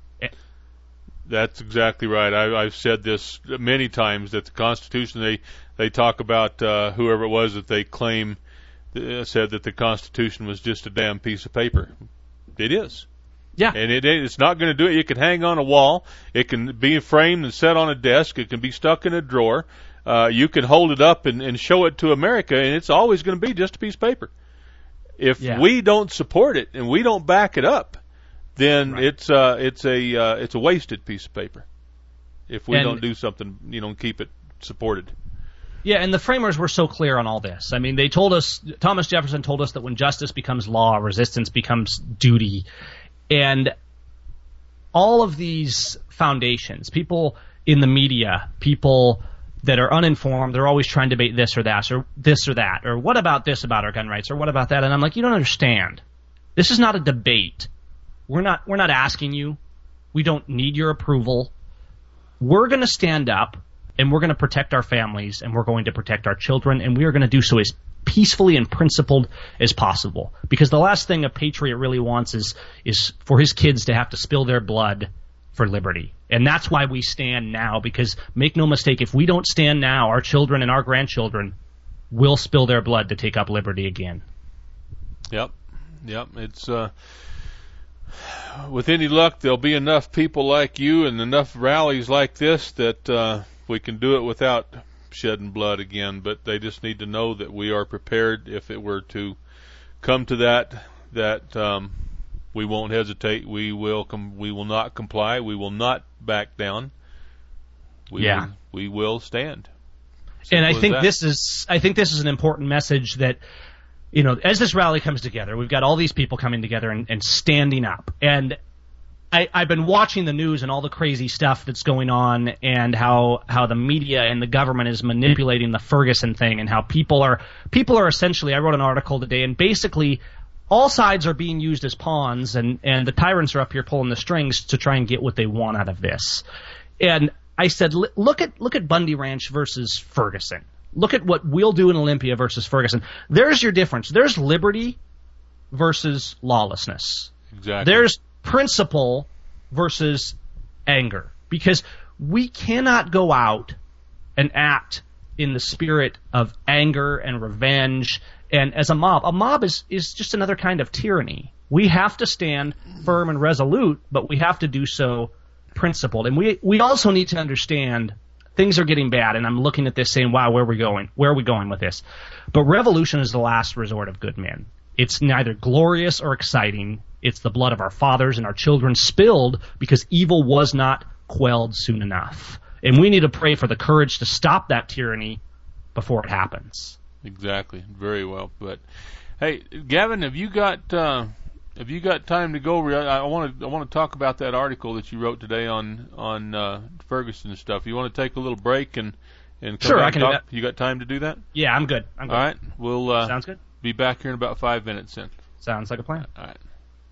That's exactly right. I, I've said this many times that the Constitution, they, they talk about uh, whoever it was that they claim uh, said that the Constitution was just a damn piece of paper. It is. Yeah. And it, it's not going to do it. It can hang on a wall. It can be framed and set on a desk. It can be stuck in a drawer. Uh, you can hold it up and, and show it to America, and it's always going to be just a piece of paper. If yeah. we don't support it and we don't back it up, then right. it's uh, it's a uh, it's a wasted piece of paper. If we and, don't do something, you know, keep it supported. Yeah, and the framers were so clear on all this. I mean, they told us, Thomas Jefferson told us that when justice becomes law, resistance becomes duty. And all of these foundations, people in the media, people that are uninformed, they're always trying to debate this or that, or this or that, or what about this about our gun rights, or what about that? And I'm like, you don't understand. This is not a debate. We're not, we're not asking you. We don't need your approval. We're going to stand up, and we're going to protect our families, and we're going to protect our children, and we are going to do so as peacefully and principled as possible. Because the last thing a patriot really wants is is for his kids to have to spill their blood for liberty. And that's why we stand now, because make no mistake, if we don't stand now, our children and our grandchildren will spill their blood to take up liberty again. Yep. Yep. It's uh with any luck there'll be enough people like you and enough rallies like this that uh we can do it without shedding blood again, but they just need to know that we are prepared if it were to come to that, that um, we won't hesitate. We will com- we will not comply. We will not back down. We yeah. will, we will stand. Simple and I think that. this is I think this is an important message that, you know, as this rally comes together, we've got all these people coming together and, and standing up. And I, I've been watching the news and all the crazy stuff that's going on, and how, how the media and the government is manipulating the Ferguson thing, and how people are people are essentially. I wrote an article today, and basically all sides are being used as pawns, and, and the tyrants are up here pulling the strings to try and get what they want out of this. And I said, look at look at Bundy Ranch versus Ferguson. Look at what we'll do in Olympia versus Ferguson. There's your difference. There's liberty versus lawlessness. Exactly. There's principle versus anger, because we cannot go out and act in the spirit of anger and revenge and as a mob. A mob is, is just another kind of tyranny. We have to stand firm and resolute, but we have to do so principled. And we, we also need to understand things are getting bad, and I'm looking at this saying, wow, where are we going? Where are we going with this? But revolution is the last resort of good men. It's neither glorious or exciting. It's the blood of our fathers and our children spilled because evil was not quelled soon enough. And we need to pray for the courage to stop that tyranny before it happens. Exactly. Very well put. Hey, Gavin, have you got uh, have you got time to go? I want to I want to talk about that article that you wrote today on on uh, Ferguson and stuff. You want to take a little break and and come sure, back I can and do talk? that. You got time to do that? Yeah, I'm good. I'm good. All right, we'll uh, sounds good. Be back here in about five minutes then. Sounds like a plan. All right.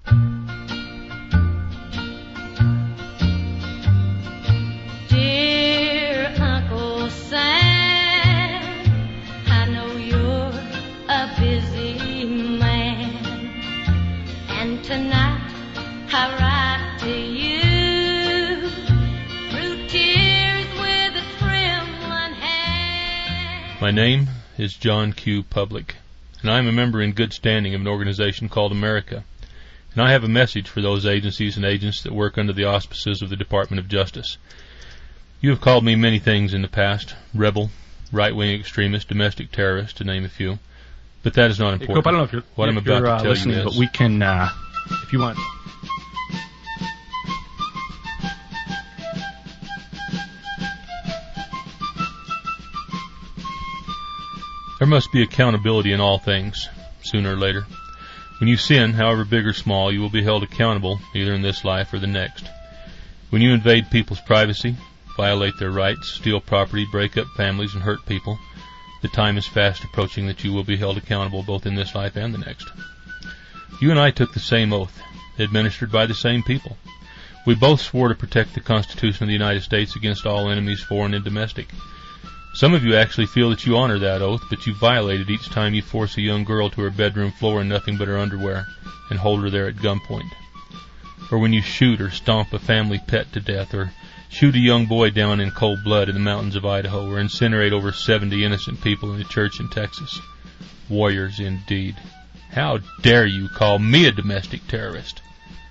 Dear Uncle Sam, I know you're a busy man, and tonight I write to you through tears with a trembling hand. My name is John Q. Public, and I am a member in good standing of an organization called America. And I have a message for those agencies and agents that work under the auspices of the Department of Justice. You have called me many things in the past: rebel, right-wing extremist, domestic terrorist, to name a few. But that is not important. Hey, Cope, I don't know if you're, what if I'm about you're, uh, to tell listening, you is, but we can, uh, if you want. There must be accountability in all things, sooner or later. When you sin, however big or small, you will be held accountable, either in this life or the next. When you invade people's privacy, violate their rights, steal property, break up families, and hurt people, the time is fast approaching that you will be held accountable both in this life and the next. You and I took the same oath, administered by the same people. We both swore to protect the Constitution of the United States against all enemies, foreign and domestic. Some of you actually feel that you honor that oath, but you violate it each time you force a young girl to her bedroom floor in nothing but her underwear and hold her there at gunpoint. Or when you shoot or stomp a family pet to death, or shoot a young boy down in cold blood in the mountains of Idaho, or incinerate over seventy innocent people in a church in Texas. Warriors indeed. How dare you call me a domestic terrorist?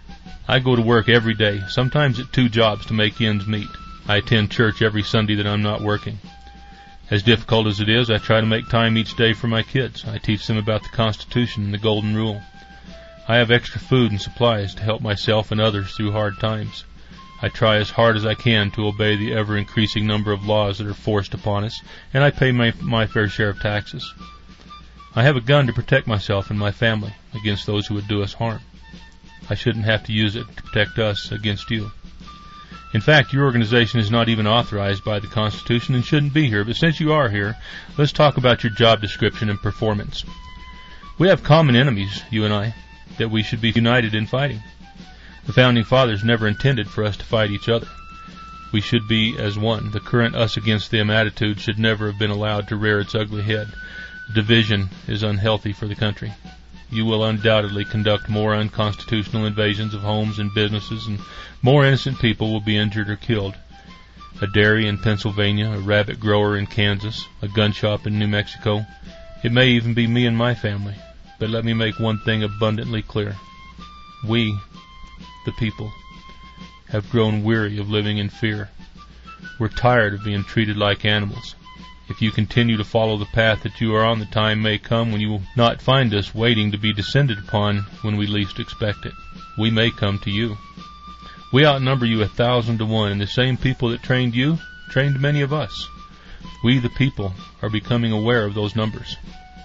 I go to work every day, sometimes at two jobs to make ends meet. I attend church every Sunday that I'm not working. As difficult as it is, I try to make time each day for my kids. I teach them about the Constitution and the Golden Rule. I have extra food and supplies to help myself and others through hard times. I try as hard as I can to obey the ever-increasing number of laws that are forced upon us, and I pay my, my fair share of taxes. I have a gun to protect myself and my family against those who would do us harm. I shouldn't have to use it to protect us against you. In fact, your organization is not even authorized by the Constitution and shouldn't be here, but since you are here, let's talk about your job description and performance. We have common enemies, you and I, that we should be united in fighting. The Founding Fathers never intended for us to fight each other. We should be as one. The current us against them attitude should never have been allowed to rear its ugly head. Division is unhealthy for the country. You will undoubtedly conduct more unconstitutional invasions of homes and businesses, and more innocent people will be injured or killed. A dairy in Pennsylvania, a rabbit grower in Kansas, a gun shop in New Mexico. It may even be me and my family. But let me make one thing abundantly clear. We, the people, have grown weary of living in fear. We're tired of being treated like animals. If you continue to follow the path that you are on, the time may come when you will not find us waiting to be descended upon when we least expect it. We may come to you. We outnumber you a thousand to one, and the same people that trained you trained many of us. We, the people, are becoming aware of those numbers.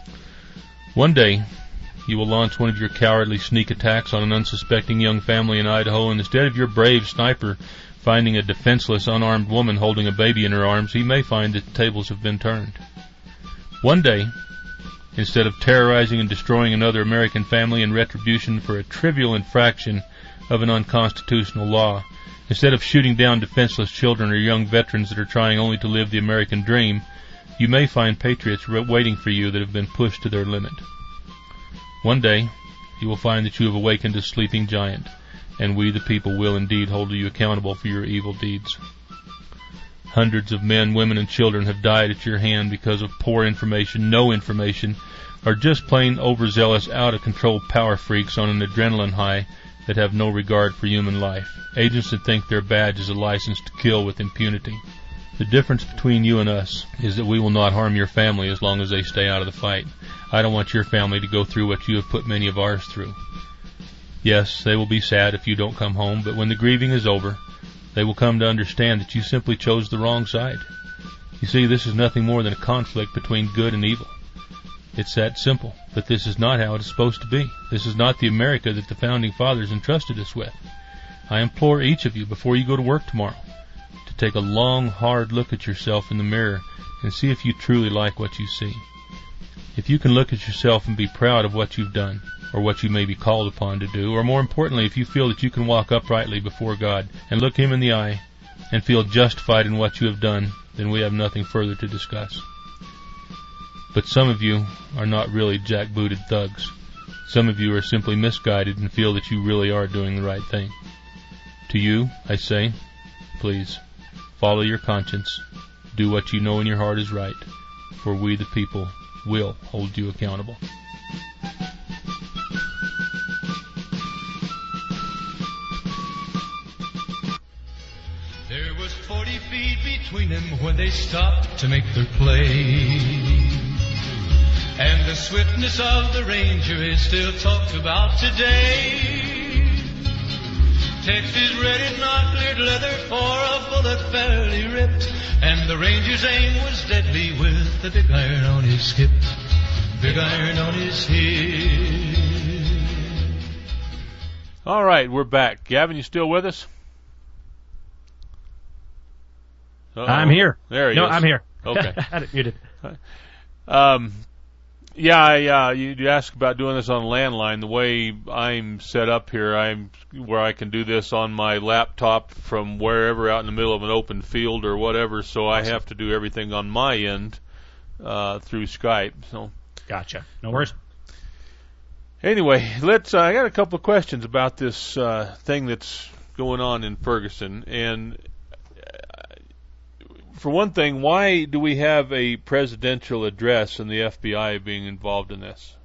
One day, you will launch one of your cowardly sneak attacks on an unsuspecting young family in Idaho, and instead of your brave sniper finding a defenseless, unarmed woman holding a baby in her arms, he may find that the tables have been turned. One day, instead of terrorizing and destroying another American family in retribution for a trivial infraction of an unconstitutional law, instead of shooting down defenseless children or young veterans that are trying only to live the American dream, you may find patriots waiting for you that have been pushed to their limit. One day, you will find that you have awakened a sleeping giant, and we the people will indeed hold you accountable for your evil deeds. Hundreds of men, women, and children have died at your hand because of poor information, no information, or just plain overzealous, out-of-control power freaks on an adrenaline high that have no regard for human life. Agents that think their badge is a license to kill with impunity. The difference between you and us is that we will not harm your family as long as they stay out of the fight. I don't want your family to go through what you have put many of ours through. Yes, they will be sad if you don't come home, but when the grieving is over, they will come to understand that you simply chose the wrong side. You see, this is nothing more than a conflict between good and evil. It's that simple, but this is not how it is supposed to be. This is not the America that the Founding Fathers entrusted us with. I implore each of you, before you go to work tomorrow, to take a long, hard look at yourself in the mirror and see if you truly like what you see. If you can look at yourself and be proud of what you've done, or what you may be called upon to do, or more importantly, if you feel that you can walk uprightly before God and look Him in the eye and feel justified in what you have done, then we have nothing further to discuss. But some of you are not really jackbooted thugs. Some of you are simply misguided and feel that you really are doing the right thing. To you, I say, please, follow your conscience. Do what you know in your heart is right, for we the people will hold you accountable. There was forty feet between them when they stopped to make their play. And the swiftness of the Ranger is still talked about today. Texas red not cleared leather for a bullet fairly ripped. And the Ranger's aim was deadly with the big iron on his hip. Big iron on his hip. All right, we're back. Gavin, you still with us? Uh-oh. I'm here. There he no, is. No, I'm here. Okay. I had it muted. Um, yeah, I, uh, you, you asked about doing this on landline. The way I'm set up here, I'm where I can do this on my laptop from wherever out in the middle of an open field or whatever. So awesome. I have to do everything on my end uh, through Skype. So gotcha. No worries. Anyway, let's. Uh, I got a couple of questions about this uh, thing that's going on in Ferguson, and for one thing, why do we have a presidential address and the F B I being involved in this?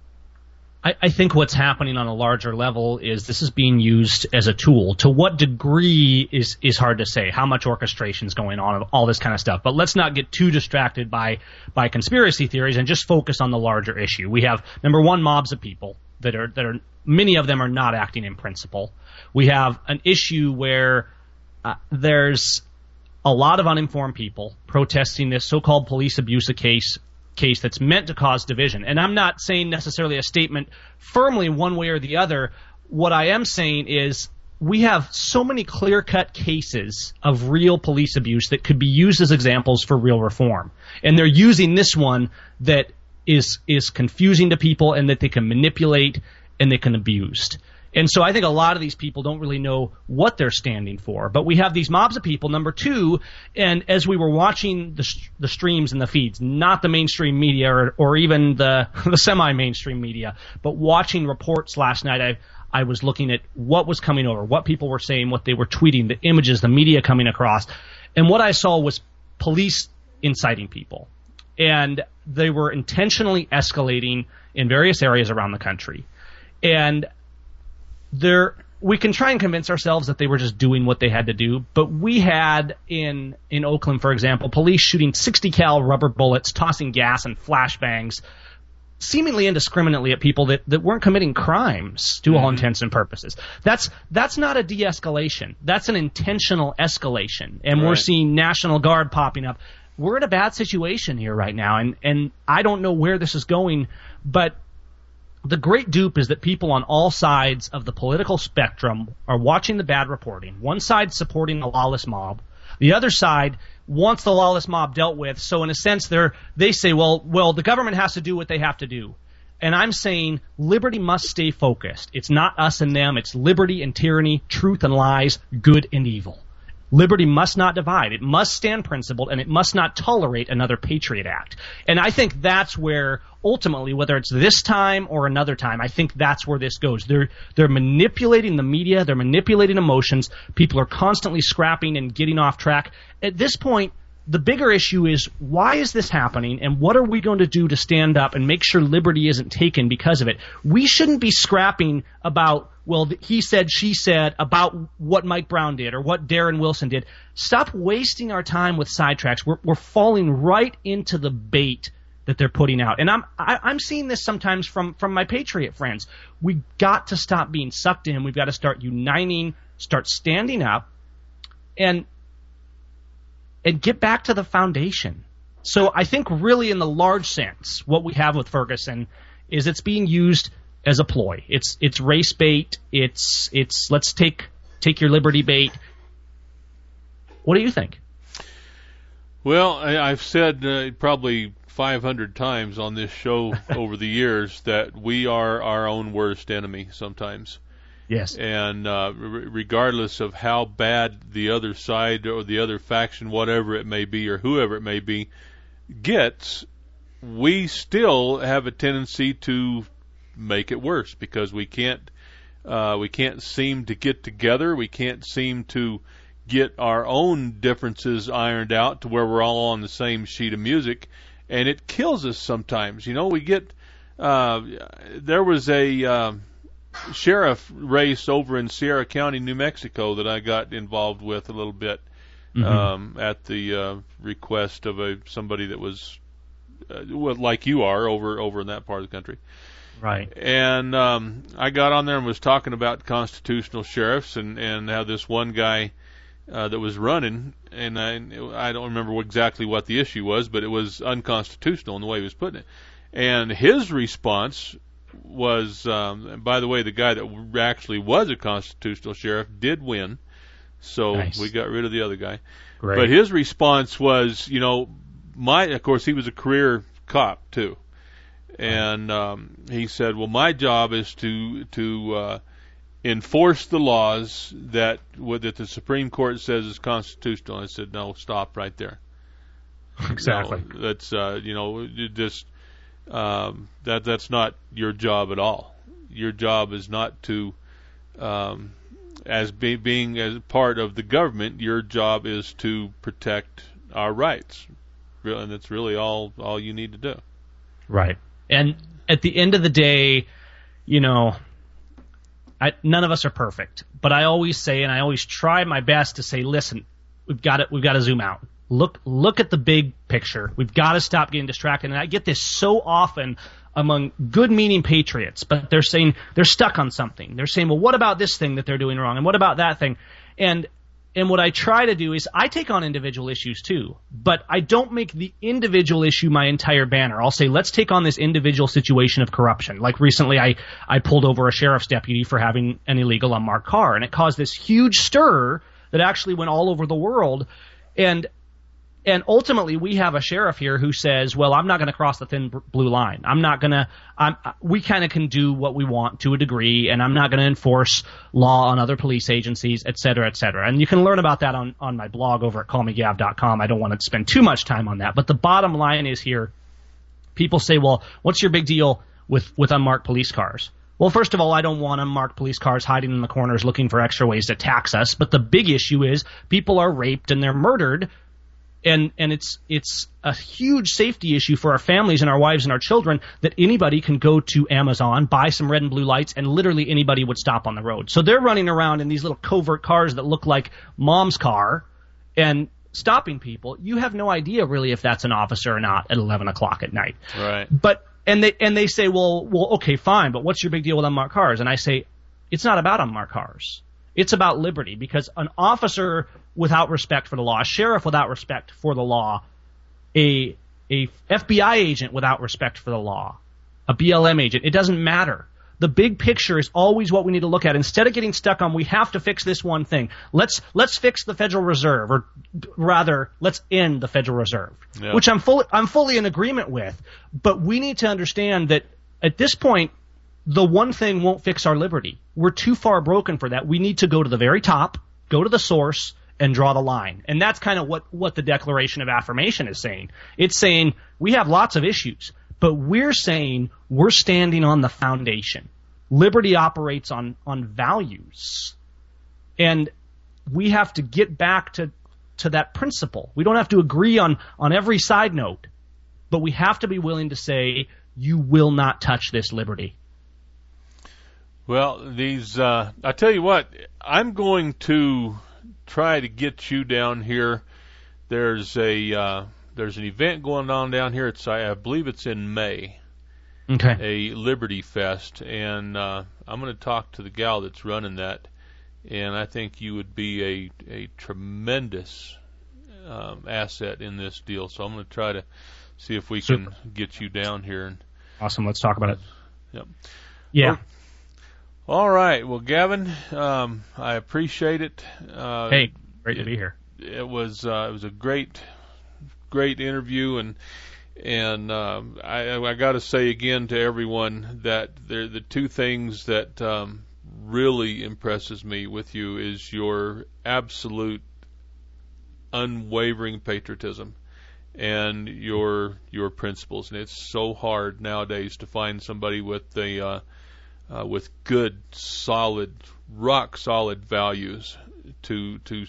I, I think what's happening on a larger level is this is being used as a tool. To what degree is, is hard to say. How much orchestration is going on, all this kind of stuff. But let's not get too distracted by, by conspiracy theories and just focus on the larger issue. We have, number one, mobs of people that are, that are, many of them are not acting in principle. We have an issue where uh, there's a lot of uninformed people protesting this so-called police abuse case case that's meant to cause division. And I'm not saying necessarily a statement firmly one way or the other. What I am saying is we have so many clear-cut cases of real police abuse that could be used as examples for real reform. And they're using this one that is is confusing to people and that they can manipulate and they can abuse. And so I think a lot of these people don't really know what they're standing for. But we have these mobs of people, number two, and as we were watching the, the streams and the feeds, not the mainstream media or, or even the, the semi-mainstream media, but watching reports last night, I, I was looking at what was coming over, what people were saying, what they were tweeting, the images, the media coming across. And what I saw was police inciting people. And they were intentionally escalating in various areas around the country. And There, we can try and convince ourselves that they were just doing what they had to do, but we had in in Oakland, for example, police shooting sixty cal rubber bullets, tossing gas and flashbangs, seemingly indiscriminately at people that, that weren't committing crimes to all intents and purposes. That's that's not a de-escalation. That's an intentional escalation, and right. We're seeing National Guard popping up. We're in a bad situation here right now, and and I don't know where this is going, but the great dupe is that people on all sides of the political spectrum are watching the bad reporting. One side supporting the lawless mob. The other side wants the lawless mob dealt with. So in a sense, they're, they say, well, well, the government has to do what they have to do. And I'm saying liberty must stay focused. It's not us and them. It's liberty and tyranny, truth and lies, good and evil. Liberty must not divide. It must stand principled, and it must not tolerate another Patriot Act. And I think that's where, ultimately, whether it's this time or another time, I think that's where this goes. They're they're manipulating the media. They're manipulating emotions. People are constantly scrapping and getting off track. At this point, the bigger issue is, why is this happening, and what are we going to do to stand up and make sure liberty isn't taken because of it? We shouldn't be scrapping about, well, he said, she said, about what Mike Brown did or what Darren Wilson did. Stop wasting our time with sidetracks. We're, we're falling right into the bait that they're putting out. And I'm I, I'm seeing this sometimes from, from my Patriot friends. We got to stop being sucked in. We've got to start uniting, start standing up, and and get back to the foundation. So I think really in the large sense, what we have with Ferguson is it's being used as a ploy. It's it's race bait. It's it's let's take take your liberty bait. What do you think? Well, I, I've said uh, probably five hundred times on this show over the years that we are our own worst enemy sometimes. Yes. And uh, re- regardless of how bad the other side or the other faction, whatever it may be, or whoever it may be, gets, we still have a tendency to make it worse because we can't uh, we can't seem to get together. We can't seem to get our own differences ironed out to where we're all on the same sheet of music, and it kills us sometimes. You know, we get uh, there was a uh, sheriff race over in Sierra County, New Mexico, that I got involved with a little bit mm-hmm. um, at the uh, request of a somebody that was uh, well, like you are over over in that part of the country. Right. And um, I got on there and was talking about constitutional sheriffs and, and how this one guy uh, that was running, and I, I don't remember exactly what the issue was, but it was unconstitutional in the way he was putting it. And his response was, um, and by the way, the guy that actually was a constitutional sheriff did win, so nice. We got rid of the other guy. Great. But his response was, you know, my, of course, he was a career cop too, and um, he said, well, my job is to to uh, enforce the laws that that the Supreme Court says is constitutional. I said, no, stop right there. Exactly. No, that's uh, you know, just. Um, that that's not your job at all. Your job is not to, um, as be, being as part of the government, your job is to protect our rights, and that's really all all you need to do. Right. And at the end of the day, you know, I, none of us are perfect, but I always say, and I always try my best to say, listen, we've got to we've got to zoom out. Look look at the big picture. We've got to stop getting distracted. And I get this so often among good-meaning patriots, but they're saying they're stuck on something. They're saying, well, what about this thing that they're doing wrong? And what about that thing? And and what I try to do is I take on individual issues too, but I don't make the individual issue my entire banner. I'll say, let's take on this individual situation of corruption. Like recently I, I pulled over a sheriff's deputy for having an illegal unmarked car, and it caused this huge stir that actually went all over the world. And And ultimately, we have a sheriff here who says, well, I'm not going to cross the thin blue line. I'm not going to – we kind of can do what we want to a degree, and I'm not going to enforce law on other police agencies, et cetera, et cetera. And you can learn about that on, on my blog over at call me gav dot com. I don't want to spend too much time on that. But the bottom line is here, people say, well, what's your big deal with, with unmarked police cars? Well, first of all, I don't want unmarked police cars hiding in the corners looking for extra ways to tax us. But the big issue is people are raped and they're murdered. And and it's it's a huge safety issue for our families and our wives and our children that anybody can go to Amazon, buy some red and blue lights, and literally anybody would stop on the road. So they're running around in these little covert cars that look like mom's car and stopping people. You have no idea really if that's an officer or not at eleven o'clock at night. Right. But and they and they say, well, well, okay, fine, but what's your big deal with unmarked cars? And I say, it's not about unmarked cars. It's about liberty, because an officer without respect for the law, a sheriff without respect for the law, a a F B I agent without respect for the law, a B L M agent, it doesn't matter. The big picture is always what we need to look at. Instead of getting stuck on, we have to fix this one thing. Let's let's fix the Federal Reserve, or rather, let's end the Federal Reserve, yeah. which I'm fully I'm fully in agreement with. But we need to understand that at this point, the one thing won't fix our liberty. We're too far broken for that. We need to go to the very top, go to the source, and draw the line. And that's kind of what, what the Declaration of Affirmation is saying. It's saying we have lots of issues, but we're saying we're standing on the foundation. Liberty operates on, on values. And we have to get back to, to that principle. We don't have to agree on, on every side note, but we have to be willing to say, you will not touch this liberty. Well, these, uh, I tell you what, I'm going to try to get you down here. There's a, uh, there's an event going on down here. It's, I believe it's in May. Okay. A Liberty Fest, and uh, I'm going to talk to the gal that's running that, and I think you would be a a tremendous um, asset in this deal. So I'm going to try to see if we Super. can get you down here. And awesome. Let's talk about it. Yep. Yeah. Well, all right. Well, Gavin, um, I appreciate it. Uh, hey, great it, to be here. It was uh, it was a great great interview, and. And um, I, I got to say again to everyone that they're the two things that um, really impresses me with you is your absolute unwavering patriotism and your your principles. And it's so hard nowadays to find somebody with the uh, uh, with good, solid, rock solid values to to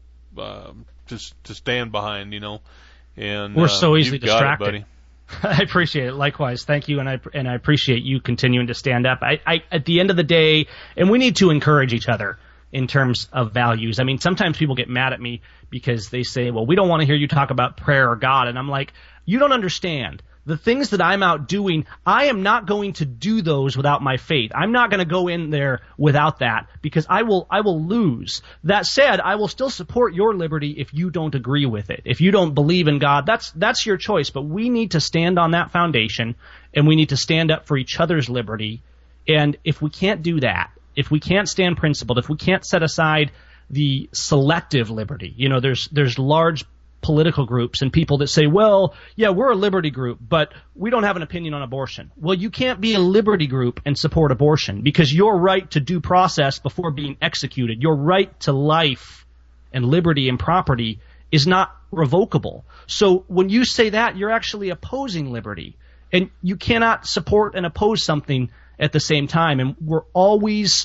uh, to to stand behind. You know. And we're uh, so easily you've got distracted. it, buddy. I appreciate it. Likewise, thank you, and I and I appreciate you continuing to stand up. I, I at the end of the day, and we need to encourage each other in terms of values. I mean, sometimes people get mad at me because they say, "Well, we don't want to hear you talk about prayer or God," and I'm like, "You don't understand. The things that I'm out doing, I am not going to do those without my faith. I'm not going to go in there without that because I will I will lose. That said, I will still support your liberty if you don't agree with it. If you don't believe in God, that's that's your choice. But we need to stand on that foundation, and we need to stand up for each other's liberty. And if we can't do that, if we can't stand principled, if we can't set aside the selective liberty, you know, there's there's large political groups and people that say, well, yeah, we're a liberty group, but we don't have an opinion on abortion. Well, you can't be a liberty group and support abortion because your right to due process before being executed, your right to life and liberty and property is not revocable. So when you say that, you're actually opposing liberty. And you cannot support and oppose something at the same time. And we're always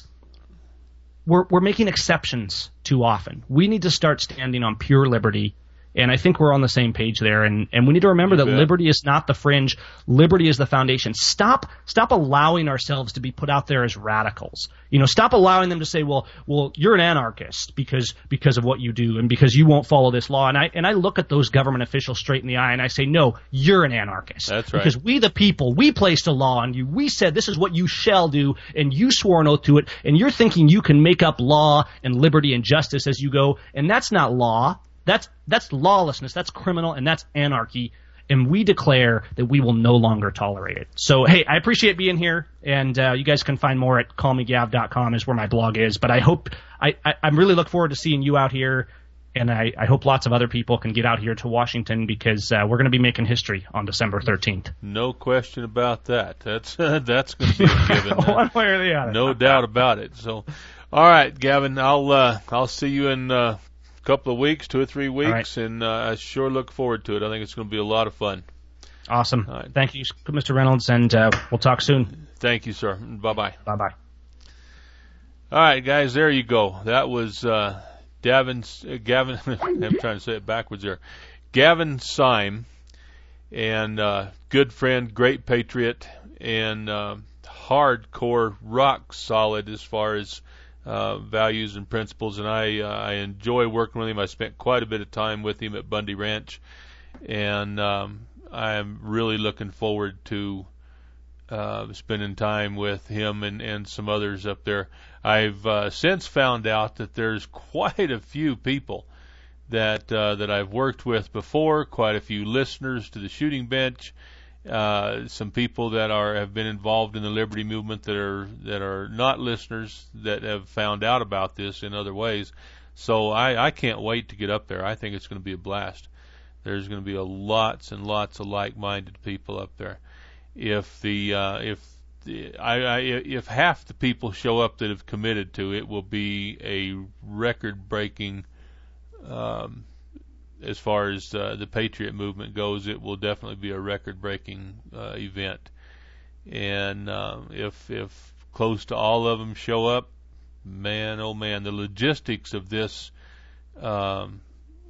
we're we're making exceptions too often. We need to start standing on pure liberty. And I think we're on the same page there. And, and we need to remember You that bet. liberty is not the fringe. Liberty is the foundation. Stop stop allowing ourselves to be put out there as radicals. You know, stop allowing them to say, well, well, you're an anarchist because because of what you do and because you won't follow this law. And I and I look at those government officials straight in the eye and I say, no, you're an anarchist. That's right. Because we the people, we placed a law on you. We said this is what you shall do, and you swore an oath to it, and you're thinking you can make up law and liberty and justice as you go, and that's not law. That's that's lawlessness, that's criminal, and that's anarchy, and we declare that we will no longer tolerate it. So, hey, I appreciate being here, and uh, you guys can find more at call me gav dot com is where my blog is, but I hope, I, I, I really look forward to seeing you out here, and I, I hope lots of other people can get out here to Washington because uh, we're going to be making history on December thirteenth. No question about that. That's uh, that's going to be a given. One way or the other. No doubt about it. So, all right, Gavin, I'll uh, I'll see you in uh, couple of weeks, two or three weeks, right. and uh, I sure look forward to it. I think it's going to be a lot of fun. Awesome. All right. Thank you, Mister Reynolds, and uh, we'll talk soon. Thank you, sir. Bye-bye. Bye-bye. All right, guys, there you go. That was uh, Gavin, uh, Gavin I'm trying to say it backwards there. Gavin Syme, and uh, good friend, great patriot, and uh, hardcore, rock solid as far as Uh, values and principles, and I uh, I enjoy working with him. I spent quite a bit of time with him at Bundy Ranch, and um, I'm really looking forward to uh, spending time with him and, and some others up there. I've uh, since found out that there's quite a few people that uh, that I've worked with before, quite a few listeners to the Shooting Bench. Uh, some people that are have been involved in the liberty movement that are that are not listeners that have found out about this in other ways. So I, I can't wait to get up there. I think it's going to be a blast. There's going to be a lots and lots of like-minded people up there. If the uh, if the, I, I if half the people show up that have committed to it, will be a record-breaking. Um, As far as uh, the Patriot movement goes, it will definitely be a record-breaking uh, event. And uh, if if close to all of them show up, man, oh man, the logistics of this um,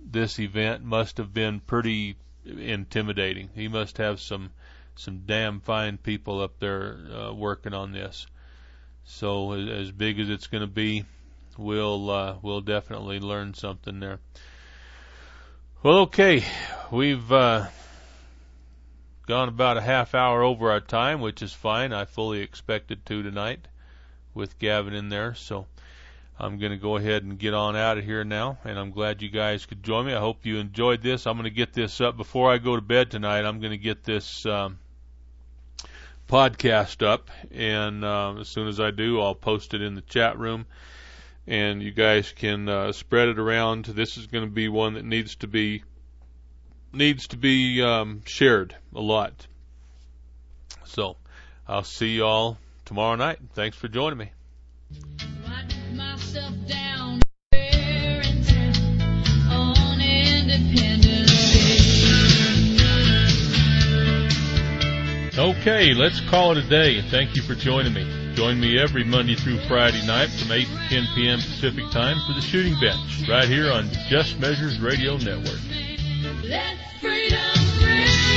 this event must have been pretty intimidating. He must have some some damn fine people up there uh, working on this. So as, as big as it's going to be, we'll uh, we'll definitely learn something there. Well, okay, we've uh, gone about a half hour over our time, which is fine. I fully expected to tonight with Gavin in there, so I'm going to go ahead and get on out of here now, and I'm glad you guys could join me. I hope you enjoyed this. I'm going to get this up before I go to bed tonight. I'm going to get this um, podcast up, and um, as soon as I do, I'll post it in the chat room, and you guys can uh, spread it around. This is going to be one that needs to be needs to be um, shared a lot. So I'll see you all tomorrow night. Thanks for joining me. Myself down there in town on Independence Day. Okay, let's call it a day, and thank you for joining me. Join me every Monday through Friday night from eight to ten p.m. Pacific Time for the Shooting Bench, right here on Just Measures Radio Network. Let freedom ring.